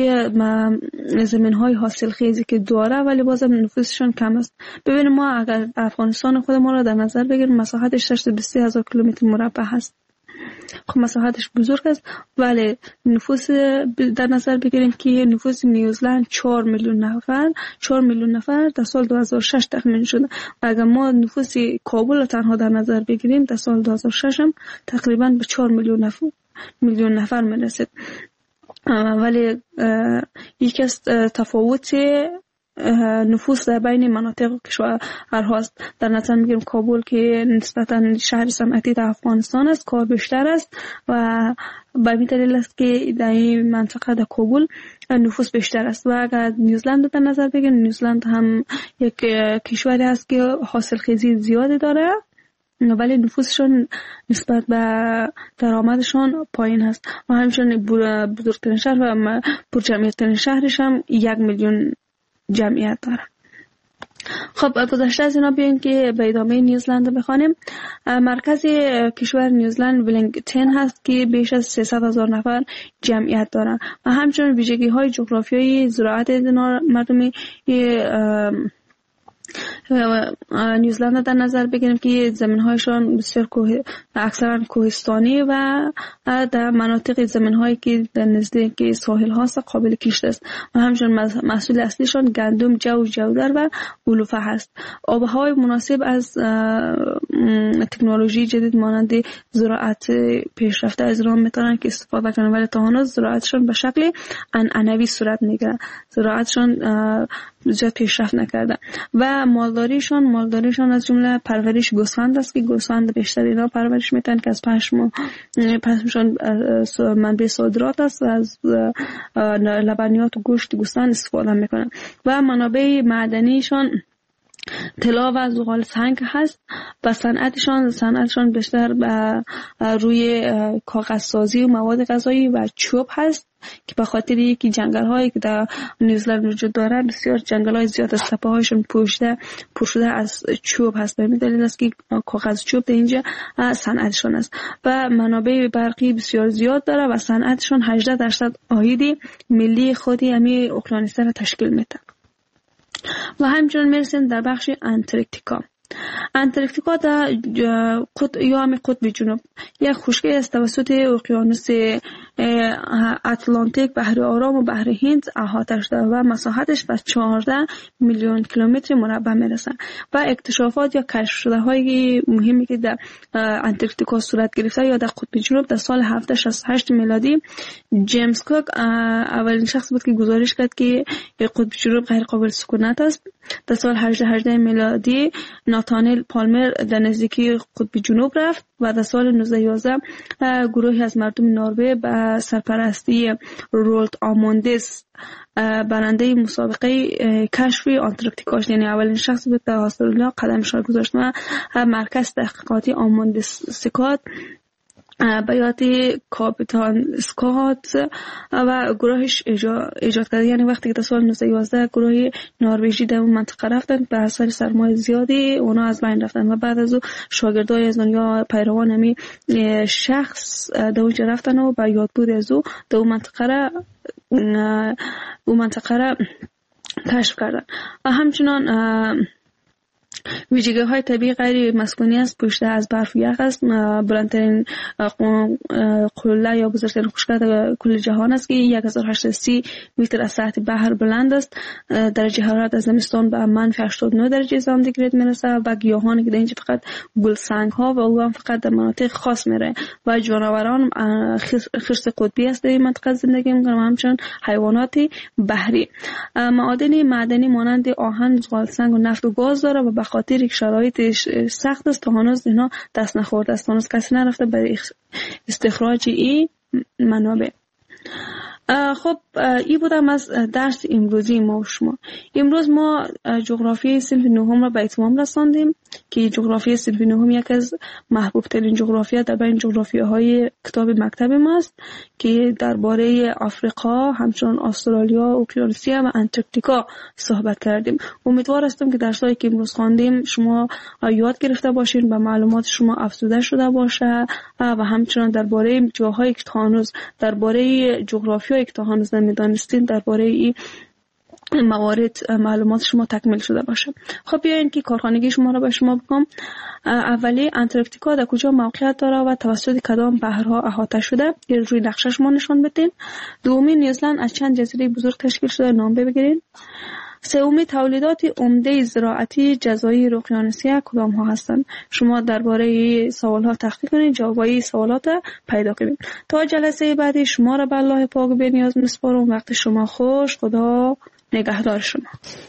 زمین های حاصل خیزی که داره ولی بازم نفوسشون کم است. ببینید ما اگر افغانستان خود ما را در نظر بگیریم مساحتش شصت و بیست هزار کیلومتر مربع هست. خب مساحتش بزرگ است ولی نفوس در نظر بگیریم که نفوس نیوزلند چهار میلیون نفر چهار میلیون نفر در سال دو هزار و شش تخمین شده. اگر ما نفوس کابل را تنها در نظر بگیریم در سال دو هزار و شش هم تقریبا به چهار میلیون نفر میلیون نفر میرسید. ولی یکی از تفاوت نفوس در بین مناطق کشورها است. در نظر میگیریم کابل که نسبتا شهر صنعتی در افغانستان است، کار بیشتر است و به این دلیل است که در این منطقه در کابل نفوس بیشتر است. و اگر نیوزلند در نظر بگیریم، نیوزلند هم یک کشوری است که حاصل خیزی زیادی داره ولی نفوسشون نسبت به درآمدشون پایین است و همچنین بزرگترین شهر و پرجمعیت‌ترین شهرش هم یک میلیون جمعیت داره. خب گذشته از اینا بیاین که به ادامه نیوزلند بخوانیم. مرکز کشور نیوزلند ولینگتون هست که بیش از سیصد هزار نفر جمعیت دارن و همچنین ویژگی های جغرافیایی زراعت مردمی نیوزلند در نظر بگیریم که زمین‌هایشان بسیار کوه اکثرا کوهستانی و در مناطق زمین‌هایی که در نزدیک ساحل هاست قابل کشت است و همچنین محصول اصلیشان گندم، جو، جودر و علوفه هست. آب و هوای مناسب از تکنولوژی جدید مانند زراعت پیشرفته از راه میتونن که استفاده کنن ولی تا هنوز زراعتشان به شکل عنعنوی صورت میگیره، زراعتشان زیاد پیشرفت نکرده و مالداریشان مالداریشان از جمله پرورش گوسفند است که گوسفند بیشتر اینا پرورش میتن که از پشم پشمشان منبع صادرات است و از لبنیات و گوشت گوسفند استفاده میکنن و منابع معدنیشان طلا و زغال سنگ هست و صنعتشان صنعتشان بیشتر روی کاغذسازی و مواد غذایی و چوب هست که به خاطر یکی جنگل هایی که در نیوزلند وجود داره بسیار جنگل های زیاد از تپه هایشون پوشیده پوشیده از چوب هست. به این دلیل است که کاغذ چوب در اینجا صنعتشان است و منابع برقی بسیار زیاد داره و صنعتشان هجده درصد عاید ملی خودی همین اقیانوس‌ها را تشکیل میده. و همچنین میرسیم در بخش انتارکتیکا. انتارکتیکا در قطب یا هم قطب جنوب یک خشکی است توسط اقیانوس اتلانتیک، بحر آرام و بحر هند احاطه شده و مساحتش به چهارده میلیون کیلومتر مربع میرسه. و اکتشافات یا کشف شده های مهمی که در انتارکتیکا صورت گرفته یا در قطب جنوب در سال هفتصد و شصت و هشت میلادی جیمز کوک اولین شخص بود که گزارش کرد که قطب جنوب غیر قابل سکونت است. در سال هجده هجده میلادی ناتانیل پالمر در نزدیکی قطب جنوب رفت و در سال نوزده یازده گروهی از مردم نروژ به سرپرستی رولت آموندس برنده مسابقه کشف آنتارکتیکا، یعنی اولین شخص بود در استرالیا قدمش را گذاشت و مرکز تحقیقاتی آموندس سکات به یاد کاپیتان اسکات و گروهش ایجاد کرد. یعنی وقتی که در سال نوزده یازده گروه نروژی در اون منطقه رفتن به اثر سرمایه زیادی اونا از بین رفتن و بعد از او شاگردای از دنیا پیروان همی شخص در اونجا رفتن و با یادبود از او در اون منطقه را اون منطقه را کشف کردن. و همچنان ویژگی های طبیعی غیر مسکونی است، پوشیده از برف و یخ است، بلندترین قله یا بزرگترین خشکه کل جهان است که یک هزار و هشتصد و سی متر از سطح بحر بلند است. درجه حرارت از زمستان به منفی هشتاد و نه درجه سانتیگراد میرسه و گیاهانی که در اینجا فقط گلسنگ ها و او هم فقط در مناطق خاص میره و جانوران خرس قطبی است در این منطقه زندگی میکنن و همچنین حیوانات بحری. معادن معدنی مانند آهن، زغال سنگ و نفت و گاز داره و به خاطر یک شرایط سخت است تا هنوز اینا دست نخورده است، هنوز کسی نرفته برای استخراج این منابع. خب این بودم از درس امروزی ما و شما. امروز ما جغرافی صنف نهم را به اتمام رساندیم که جغرافی صنف نهم یک از محبوب ترین جغرافیا در بین جغرافی های کتاب مکتب ماست که درباره آفریقا، همچنان استرالیا، اوکیانوسیا و انتارکتیکا صحبت کردیم. امیدوار هستم که درسایی که امروز خواندیم شما یاد گرفته باشین و معلومات شما افزوده شده باشه و همچنان درباره جاهایی که هنوز درباره جغرافیایی که هنوز نمیدانستین درباره این موارد معلومات شما تکمیل شده باشه. خب بیاین که کارخانگی شما را به شما بگم. اولی انتارکتیکا در کجا موقعیت داره و توسط کدام بحرها احاطه شده؟ این روی نقشه شما نشان بدین. دومی نیوزلند از چند جزیره بزرگ تشکیل شده؟ نام بگیرین. سومی تولیدات عمده زراعتی جزایر اقیانوسیه کدام ها هستند؟ شما درباره سوال ها تحقیق کنید، جوابای سوالات پیدا کنید. تا جلسه بعدی شما را به الله پاک و بی‌نیاز میسپارم. وقت شما خوش. خدا نگهدار شما.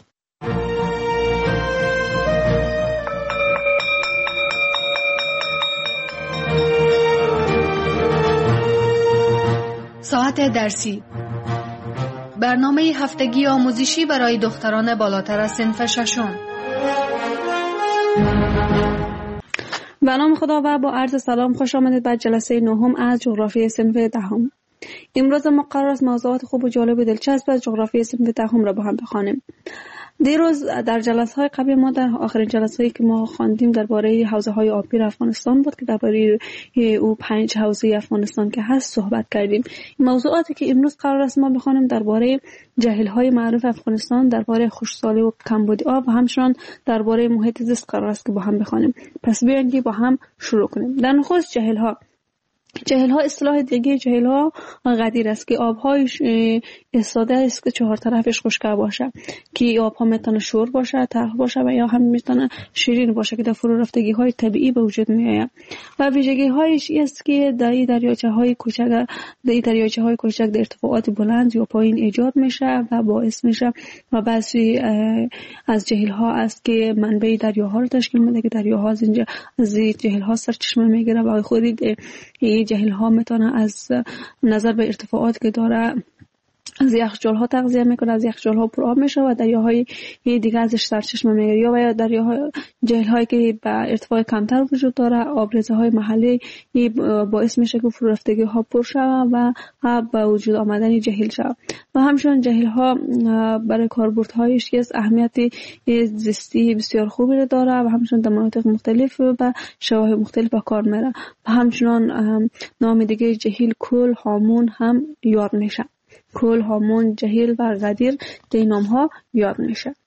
ساعت درسی، برنامه هفتگی آموزشی برای دختران بالاتر از صنف ششم. به نام خدا و با عرض سلام خوش آمدید به جلسه نهم از جغرافی صنف دهم. امروز ما قرار است موضوعات خوب و جالب و دلچسب از جغرافی صنف دهم را با هم بخوانیم. دیروز در جلسه‌های قبل ما در آخرین جلسه‌ای که ما خواندیم درباره حوزه‌های آبی افغانستان بود که درباره او پنج حوزه افغانستان که هست صحبت کردیم. موضوعاتی که امروز قرار است ما بخوانیم درباره جهیل‌های معروف افغانستان، درباره خشکسالی و کمبود آب و همچنین درباره محیط زیست قرار است که با هم بخوانیم. پس بیاین که با هم شروع کنیم. در نخست جهیل‌ها. جهیل‌ها اصطلاح دیگه جهیل‌ها غدیر است که آب‌هایش ایستاده است که چهار طرفش خشک باشه که آب‌ها میتونه شور باشه، تلخ باشه و یا هم میتونه شیرین باشه که در فرو رفتگی‌های طبیعی به وجود میآید. و ویژگی‌هایش است که در این دریاچه‌های کوچک در این دریاچه‌های کوچک در ارتفاعات بلند یا پایین ایجاد میشه و باعث میشه و بعضی از جهیل‌ها است که منبع دریاها رو تشکیل میده که دریاها از اینجا از این جهیل‌ها سرچشمه میگیره و خودی جهیل‌ها میتونه از نظر به ارتفاعات که داره از یخچال ها تغذیه میکنه، از یخچال ها پر آب میشه و دریاهای دیگه ازش سرچشمه میگیره یا یا دریاهای جهیل هایی که به ارتفاع کمتر وجود داره آبریزه های محلی باعث میشه که فرو رفتگی ها پر شود و به وجود آمدن جهیل شود. و همچنین جهیل ها برای کاربردهایش که اهمیت زیستی بسیار خوبی داره و همچنین در مناطق مختلف و شواهد مختلف به کار میره. و همچنین نام دیگه جهیل کل هامون هم یاد میشه. کل، هامون، جهیل و غدیر این نام ها یاد میشه.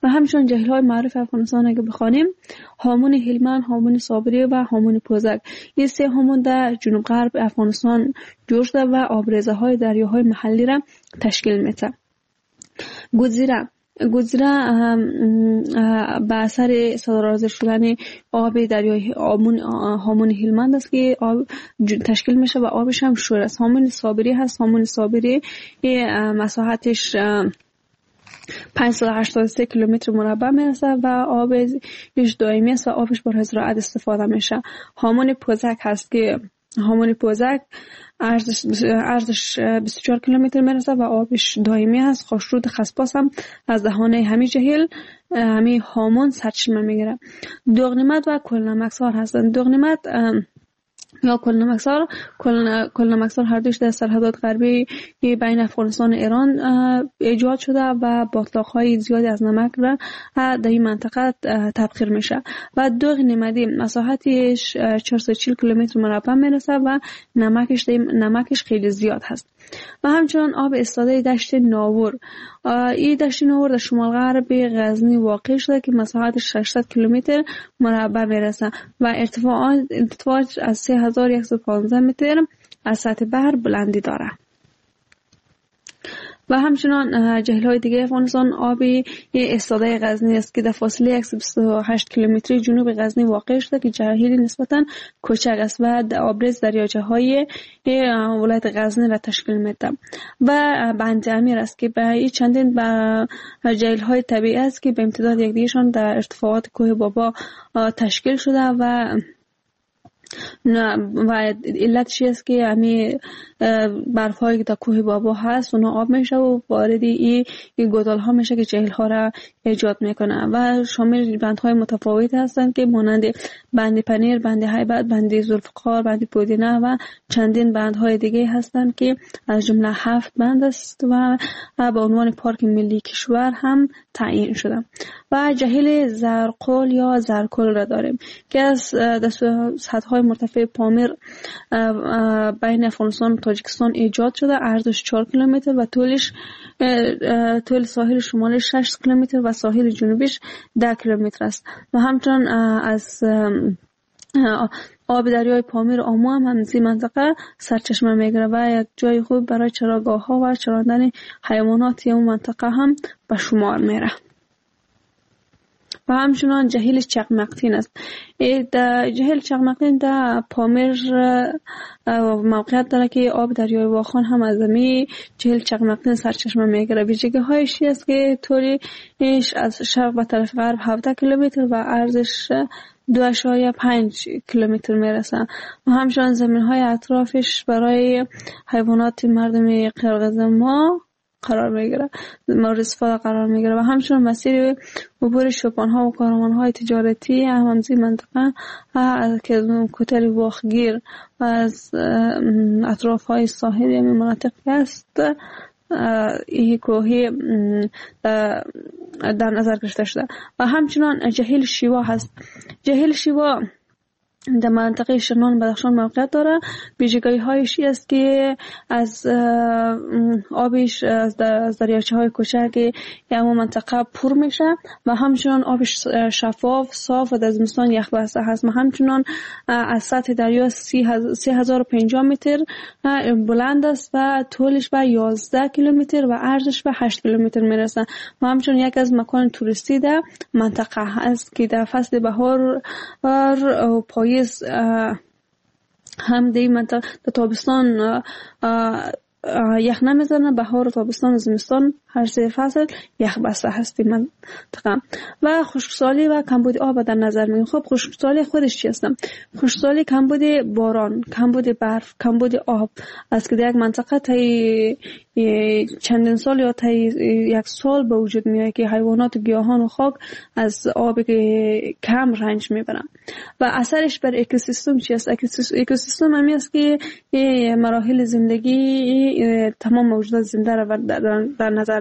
و همچنین جهیل‌های معروف افغانستان اگه بخوانیم، هامون هلمند، هامون صابری و هامون پوزک، این سه هامون در جنوب غرب افغانستان جوش شده و آبریزهای دریاهای محلی را تشکیل میده. گزیره گزیره به اثر صدرازه شدن آب دریای هامون هامون هلمند است که آب تشکیل میشه و آبش هم شور است. هامون صابری هست. هامون صابری مساحتش پانصد و هشتاد و سه کیلومتر مربع میرسه و آبش دائمی است و آبش برای زراعت استفاده میشه. هامون پوزک هست که هامون پوزک عرضش عرضش بیست و چهار کیلومتر میرسه و آبش دائمی است. خاشرود خسپاس هم از دهانه همین جهیل همین هامون سرچشمه میگیره. دوغنمت و کلنمکسار هستند. دوغنمت یا کلنمکسار کلنمکسار هر دوش در سرحدات غربی بین افغانستان و ایران ایجاد شده و بطلاق‌های زیادی از نمک را در این منطقه تبخیر میشه و دوغ نمدی مساحتش چهارصد و چهل کیلومتر مربع میرسه و نمکش نمکش خیلی زیاد هست. و همچنین آب ایستاده دشت ناور، این دشت ناور در شمال غرب غزنی واقع شده که مساحتش ششصد کیلومتر مربع میرسه و ارتفاع ارتفاعش از سه هزار و صد و پانزده متر از سطح بحر بلندی داره. و همچنان جهیل‌های دیگه افغانستان آبی ایستاده غزنی است که در فاصله صد و بیست و هشت کیلومتری جنوب غزنی واقع شده که جهیلی نسبتاً کوچک است و آبریز دریاچه‌های ولایت غزنی را تشکیل میده. و بند امیر است که به چندین به جهیل‌های طبیعی است که به امتداد یکدیگرشان در ارتفاعات کوه بابا تشکیل شده و نه و علتش است که همین برفایی که در کوه بابا هست اونا آب میشه و وارد این گودال ها میشه که جهیل ها را ایجاد میکنه و شامل بندهای متفاوتی هستند که مانند بند پنیر، بند هیبت، بند ذوالفقار، بند پودینه و چندین بندهای دیگه هستند که از جمله هفت بند است و به عنوان پارک ملی کشور هم تعیین شده. و جهیل زرقل یا زرکل را داریم که از سطح‌های مرتفع پامیر بین افغانستان و تاجیکستان ایجاد شده. عرضش چهار کیلومتر و طولش طول ساحل شمالش شش کیلومتر و ساحل جنوبیش ده کیلومتر است. و همچنین از آب دریای پامیر آمو هم همزی منطقه سرچشمه میگیره و یک جای خوب برای چراگاه ها و چراندن حیوانات یا منطقه هم به شمار میره. و همچنان جهیل چقمقتین است. در جهیل چقمقتین در پامیر موقعیت داره که آب دریای واخان هم از می جهیل چقمقتین سرچشمه میگیره. ویژگی هایش است که طولش از شرق به طرف غرب هفده کیلومتر و عرضش دو اشاریه پنج کیلومتر میرسه و همچنان زمین های اطرافش برای حیوانات مردم قرقیز ما قرار میگیره مورد استفاده قرار میگیره و همچنین مسیر عبور شوپان ها و کاروان های تجارتی همزی منطقه که کتل واخگیر و از اطراف های ساحلی همین مناطق است این کوهی در نظر گرفته شده. و همچنان جهیل شیوا هست. جهیل شیوا در منطقه شرنان بدخشان موقعیت داره. ویژگی هایش است که از آبش از دریاچه های کوچک همون منطقه پر میشه و همچنان آبش شفاف صاف و در زمستان یخ بسته هست و همچنان از سطح دریا سه هزار و پنجاه متر بلند است و طولش به یازده کیلومتر و عرضش به هشت کیلومتر میرسه و همچنان یک از مکان توریستی در منطقه است که در فصل بهار و پاییز هم دی منطقه در تابستان یخ نمیزنه، بهار و تابستان و زمستان هر سه فصل یخ بسته هست به منطقه. و خشکسالی و کمبود آب در نظر میگیریم. خب خشکسالی خودش چی هستم؟ خشکسالی کمبود باران، کمبود برف، کمبود آب است که در یک منطقه تا چندین سال یا تا یک سال به وجود میاد که حیوانات و گیاهان و خاک از آب کم رنج میبرن. و اثرش بر اکوسیستم چی است؟ اکوسیستم همی است که مراحل زندگی تمام موجودات زنده را در نظر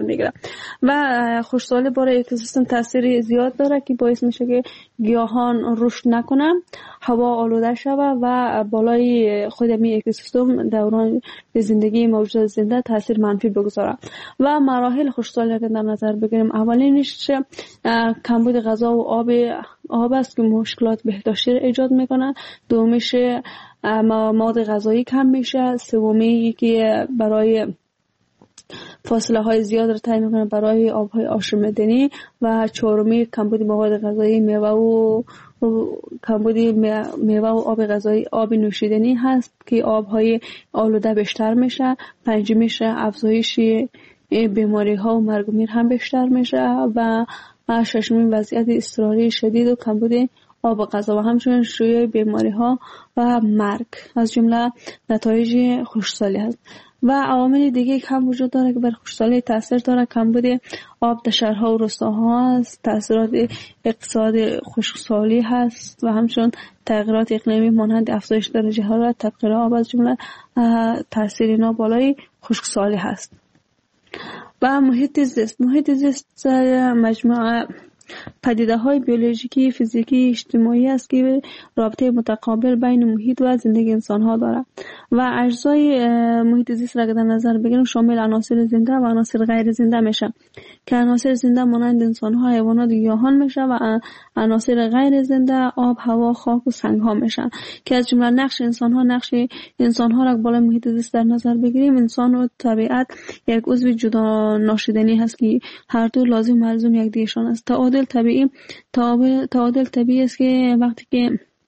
میگیره و خشکسالی برای اکوسیستم تاثیر زیاد داره که باعث میشه که گیاهان رشد نکنن، هوا آلوده شود و بالای خود می اکوسیستم دوران زندگی موجودات زنده تاثیر منفی بگذاره. و مراحل خشکسالی که در نظر بگیریم، اولینش کمبود غذا و آب آب است که مشکلات بهداشتی ایجاد میکنه. دومیش مواد غذایی کم میشه. سومی که برای فاصله های زیاد را تعیین میکنه برای آبهای آشامیدنی. و چهارمی کمبود مواد غذایی، میوه و کمبود میوه و آب غذایی، آب نوشیدنی هست که آبهای آلوده بیشتر میشه. پنجمیش افزایش بیماری ها و مرگ و میر هم بیشتر میشه. و ششمی وضعیت اضطراری شدید و کمبود آب غذا و همچنین شیوع بیماری ها و مرگ از جمله نتایج خشکسالی هست. و عوامل دیگه هم وجود داره که بر خشکسالی تاثیر داره. کمبود آب در شهرها و روستاها هست، تاثیرات اقتصاد خشکسالی هست و همچنین تغییرات اقلیمی مانند افزایش درجه حرارت، تبخیر آب از جمله تاثیر اینا بالای خشکسالی هست. و محیط زیست، محیط زیست مجموعه پدیده های بیولوژیکی، فیزیکی، اجتماعی است که رابطه متقابل بین محیط و زندگی انسان ها دارد و اجزای محیط زیست را در نظر بگیریم شامل عناصر زنده و عناصر غیر زنده میشه که عناصر زنده مانند انسان ها، حیوانات و گیاهان میشه و عناصر غیر زنده آب، هوا، خاک و سنگ ها میشن که از جمله نقش انسان ها نقش انسان ها را بالای محیط زیست در نظر بگیریم. انسان و طبیعت یک عضو جدا ناشدنی هست که هر دو لازم و ملزوم یکدیگرشان است. تعادل طبیعی تعادل طبیعی است که وقتی که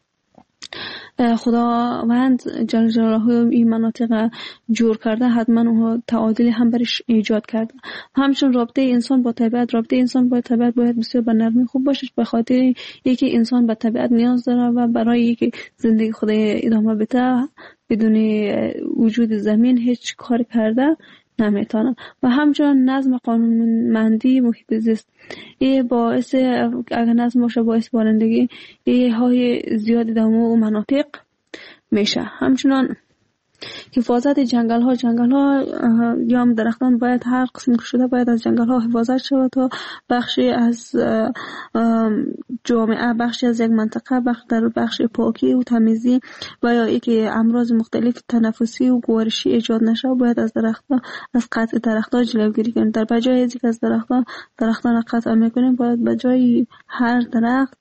خداوند جل جلاله این مناطق جور کرده حتما اون تعادلی هم برش ایجاد کرده. همچنین رابطه انسان با طبیعت رابطه انسان با طبیعت باید بسیار به نرمی خوب باشه به خاطر اینکه انسان به طبیعت نیاز داره و برای اینکه زندگی خود ادامه بده بدون وجود زمین هیچ کار کرده نمیتونن. و همچنین نظم قانونمندی محیط زیست این باعث اگر نظم باشه باعث بارندگی های زیادی در اون مناطق میشه. همچنین حفاظت جنگل ها جنگل ها یا هم درختان باید هر قسم که شده باید از جنگل ها حفاظت شود تا بخشی از جامعه، بخشی از یک منطقه، بخش در بخش پاکی و تمیزی و یا ای که امراض مختلف تنفسی و گوارشی ایجاد نشه باید از درختان از قطع درختان جلوگیری کنیم. در بجای از یک از درختان درختان قطع میکنیم باید بجای هر درخت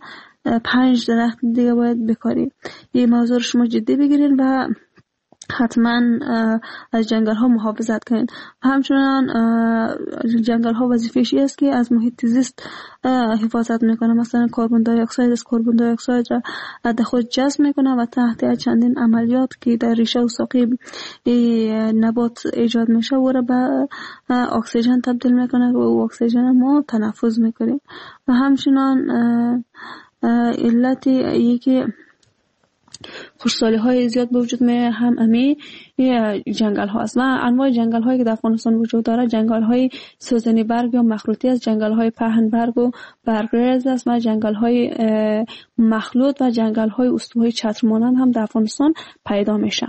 پنج درخت دیگه باید بکاریم. این موضوع شما جدی بگیرین و حتما از جنگل ها محافظت کنین. همچنان جنگل ها وظیفه‌اش است که از محیط زیست حفاظت میکنه. مثلا کربن دی اکساید از کربن دی اکساید را در خود جذب میکنه و تحت چندین عملیات که در ریشه و ساقه نبات ایجاد میشه و را به اکسیژن تبدیل میکنه و اکسیژن ما تنفس میکنیم. و همچنان علت یکی خشکسالی های زیاد به وجود می هم امی جنگل هاست و انواع جنگل هایی که در افغانستان وجود داره جنگل های سوزنی برگ یا مخلوطی است، جنگل های پهن برگ و برگریز است و جنگل های مخلوط و جنگل های استوایی چتر مانند هم در افغانستان پیدا میشه.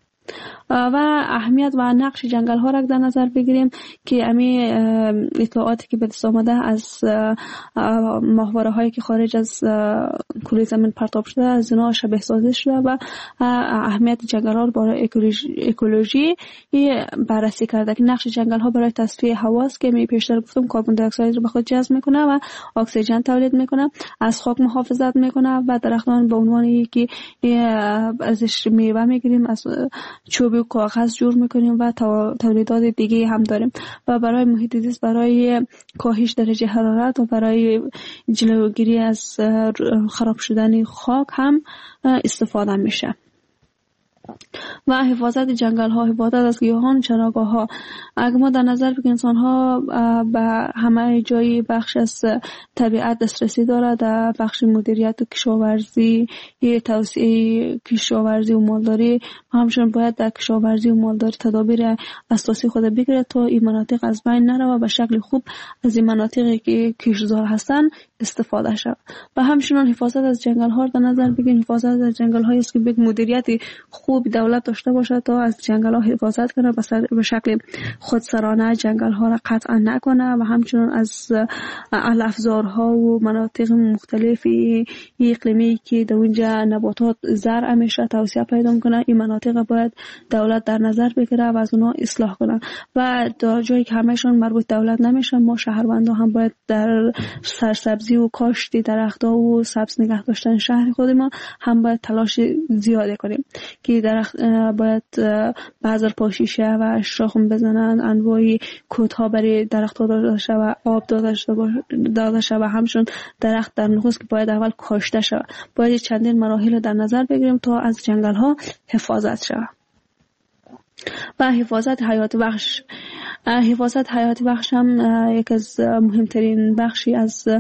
و اهمیت و نقش جنگل ها را در نظر بگیریم که امی اطلاعاتی که به دست آمده از ماهواره هایی که خارج از کره زمین پرتاب شده از اینا شبیه سازی شده و اهمیت جنگل ها برای اکولوژی بررسی کرده که نقش جنگل ها برای تصفیه هوا است که می پیشتر گفتم کربن دی اکساید رو به خود جذب میکنه و اکسیژن تولید میکنه، از خاک محافظت میکنه و درختان به عنوان یکی ازش میوه میگیریم، از چوب و کاغذ جور میکنیم و تولیدات دیگه هم داریم و برای محیط زیست برای کاهش درجه حرارت و برای جلوگیری از خراب شدن خاک هم استفاده میشه. و حفاظت جنگل ها، حفاظت از گیاهان، چراگاه ها. اگر ما در نظر بگیریم انسان ها به همه جای بخش از طبیعت دسترسی داره، در بخش مدیریت و کشاورزی، توسعه کشاورزی و مالداری همچنین باید در کشاورزی و مالداری تدابیر اساسی خود بگیره تا این مناطق از بین نره و به شکل خوب از این مناطقی که کشتزار هستن استفاده شود. و همچنین حفاظت از جنگل ها در نظر بگیریم حفاظت از جنگل هایی است که به مدیریت خوب خوب دولت داشته باشه تا از جنگل ها حفاظت کنه، به شکل خودسرانه جنگل ها را قطع نکنه و همچنین از علفزارها و مناطق مختلفی اقلیمی که در اونجا نباتات زرع میشه توسعه پیدا کنه، این مناطق باید دولت در نظر بگیره و از اونها اصلاح کنه. و در جایی که همهشون مربوط دولت نمیشه، ما شهروندان هم باید در سرسبزی و کاشت درخت‌ها و سبز نگه داشتن شهر خودمان هم باید تلاش زیاده کنیم که درخت باید بذر پاشیشه و شاخم بزنن، انواعی کودها برای درخت‌ها داده شود و آب داده شود و همچنین درخت در نخست که باید اول کاشته شود. باید چندین مراحل در نظر بگیریم تا از جنگل‌ها حفاظت شود. و حفاظت حیات بخش حفاظت حیات بخش هم یک از مهمترین بخشی از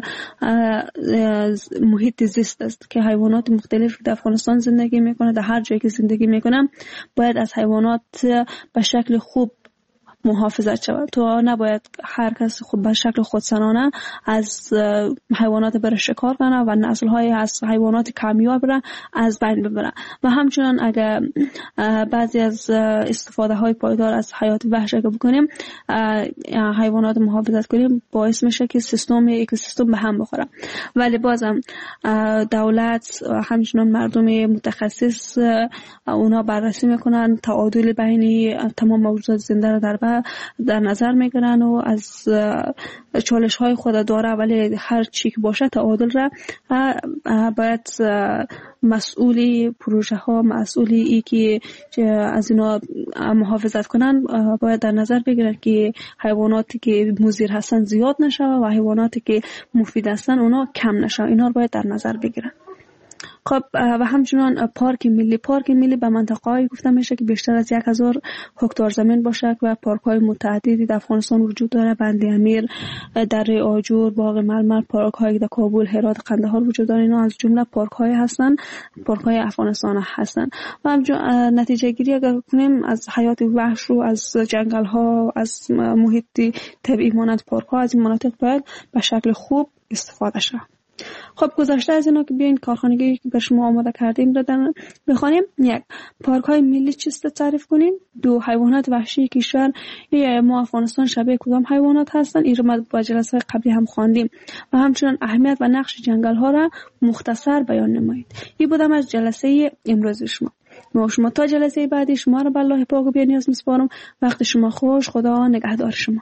محیط زیست است که حیوانات مختلف در افغانستان زندگی میکنه. در هر جایی که زندگی میکنم باید از حیوانات به شکل خوب محافظت شود. تو نباید هر کس خود به شکل خودسرانه از حیوانات بر شکار کنه و نسل‌های از حیوانات کمیاب را از بین ببره. و همچنین اگر بعضی از استفاده های پایدار از حیات وحش اگر بکنیم، حیوانات محافظت کنیم، باعث میشه که سیستم اکوسیستم به هم بخوره. ولی بازم دولت و همچنین مردم متخصص اونا بررسی میکنن، تعادل بین تمام موجودات زنده را در در نظر میگیرن و از چالش های خود داره، ولی هر چی که باشه تعادل را باید مسئولی پروژه ها، مسئولی ای که از اینا محافظت کنن باید در نظر بگیرن که حیواناتی که مضر هستن زیاد نشه و حیواناتی که مفید هستن اونا کم نشه. اینا رو باید در نظر بگیرن. خب و همچنان پارک ملی پارک ملی به منطقه‌ای گفته میشه که بیشتر از یک هزار هکتار زمین باشه و پارک‌های متعددی در افغانستان وجود داره. بند امیر، دره آجور، باغ مرمر، پارک‌های در کابل، هرات، قندهار وجود داره. اینا از جمله پارک‌های هستن، پارک‌های افغانستان هستن. و همچنین نتیجه گیری اگر کنیم از حیات وحش رو، از جنگل‌ها، از محیط طبیعی مانند پارک‌ها، از این مناطق باید به شکل خوب استفاده شه. خب گذشته از اینا که بیاین کارخانگی که بر شما آماده کردیم رو بخوانیم. یک، پارک های ملی چیست تعریف کنیم. دو، حیوانات وحشی کشور یا ما افغانستان شبیه کدام حیوانات هستن، این رو ما با جلسه قبلی هم خواندیم. و همچنین اهمیت و نقش جنگل ها را مختصر بیان نمایید. این بودم از جلسه امروز شما. ما شما تا جلسه بعدی شما رو به الله پاک و بی‌نیاز میسپارم. وقت شما خوش. خدا نگهدار شما.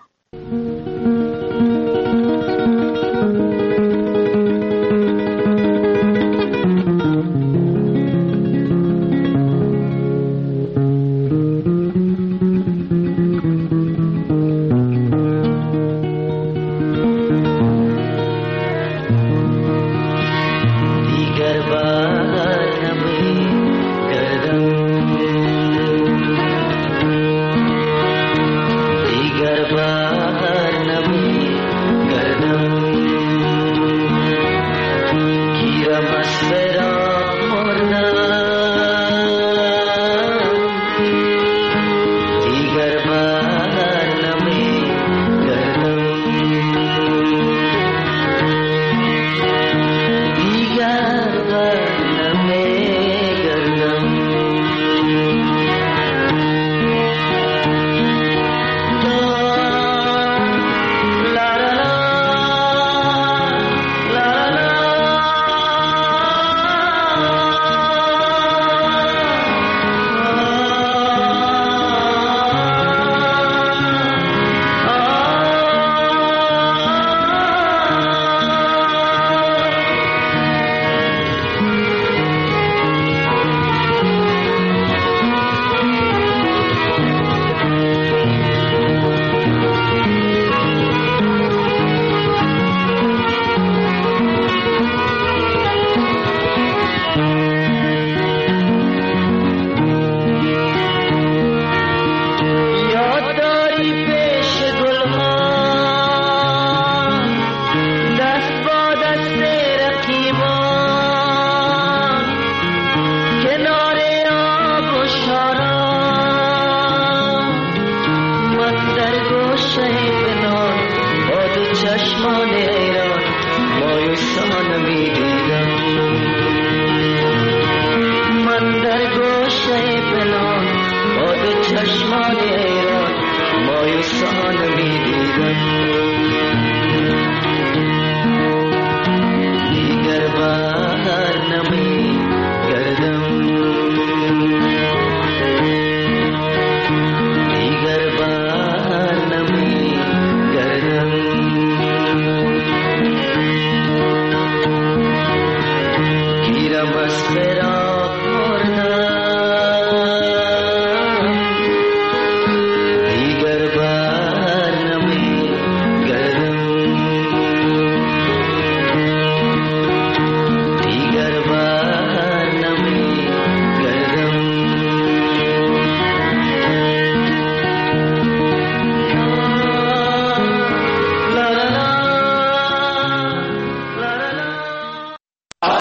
vida más fera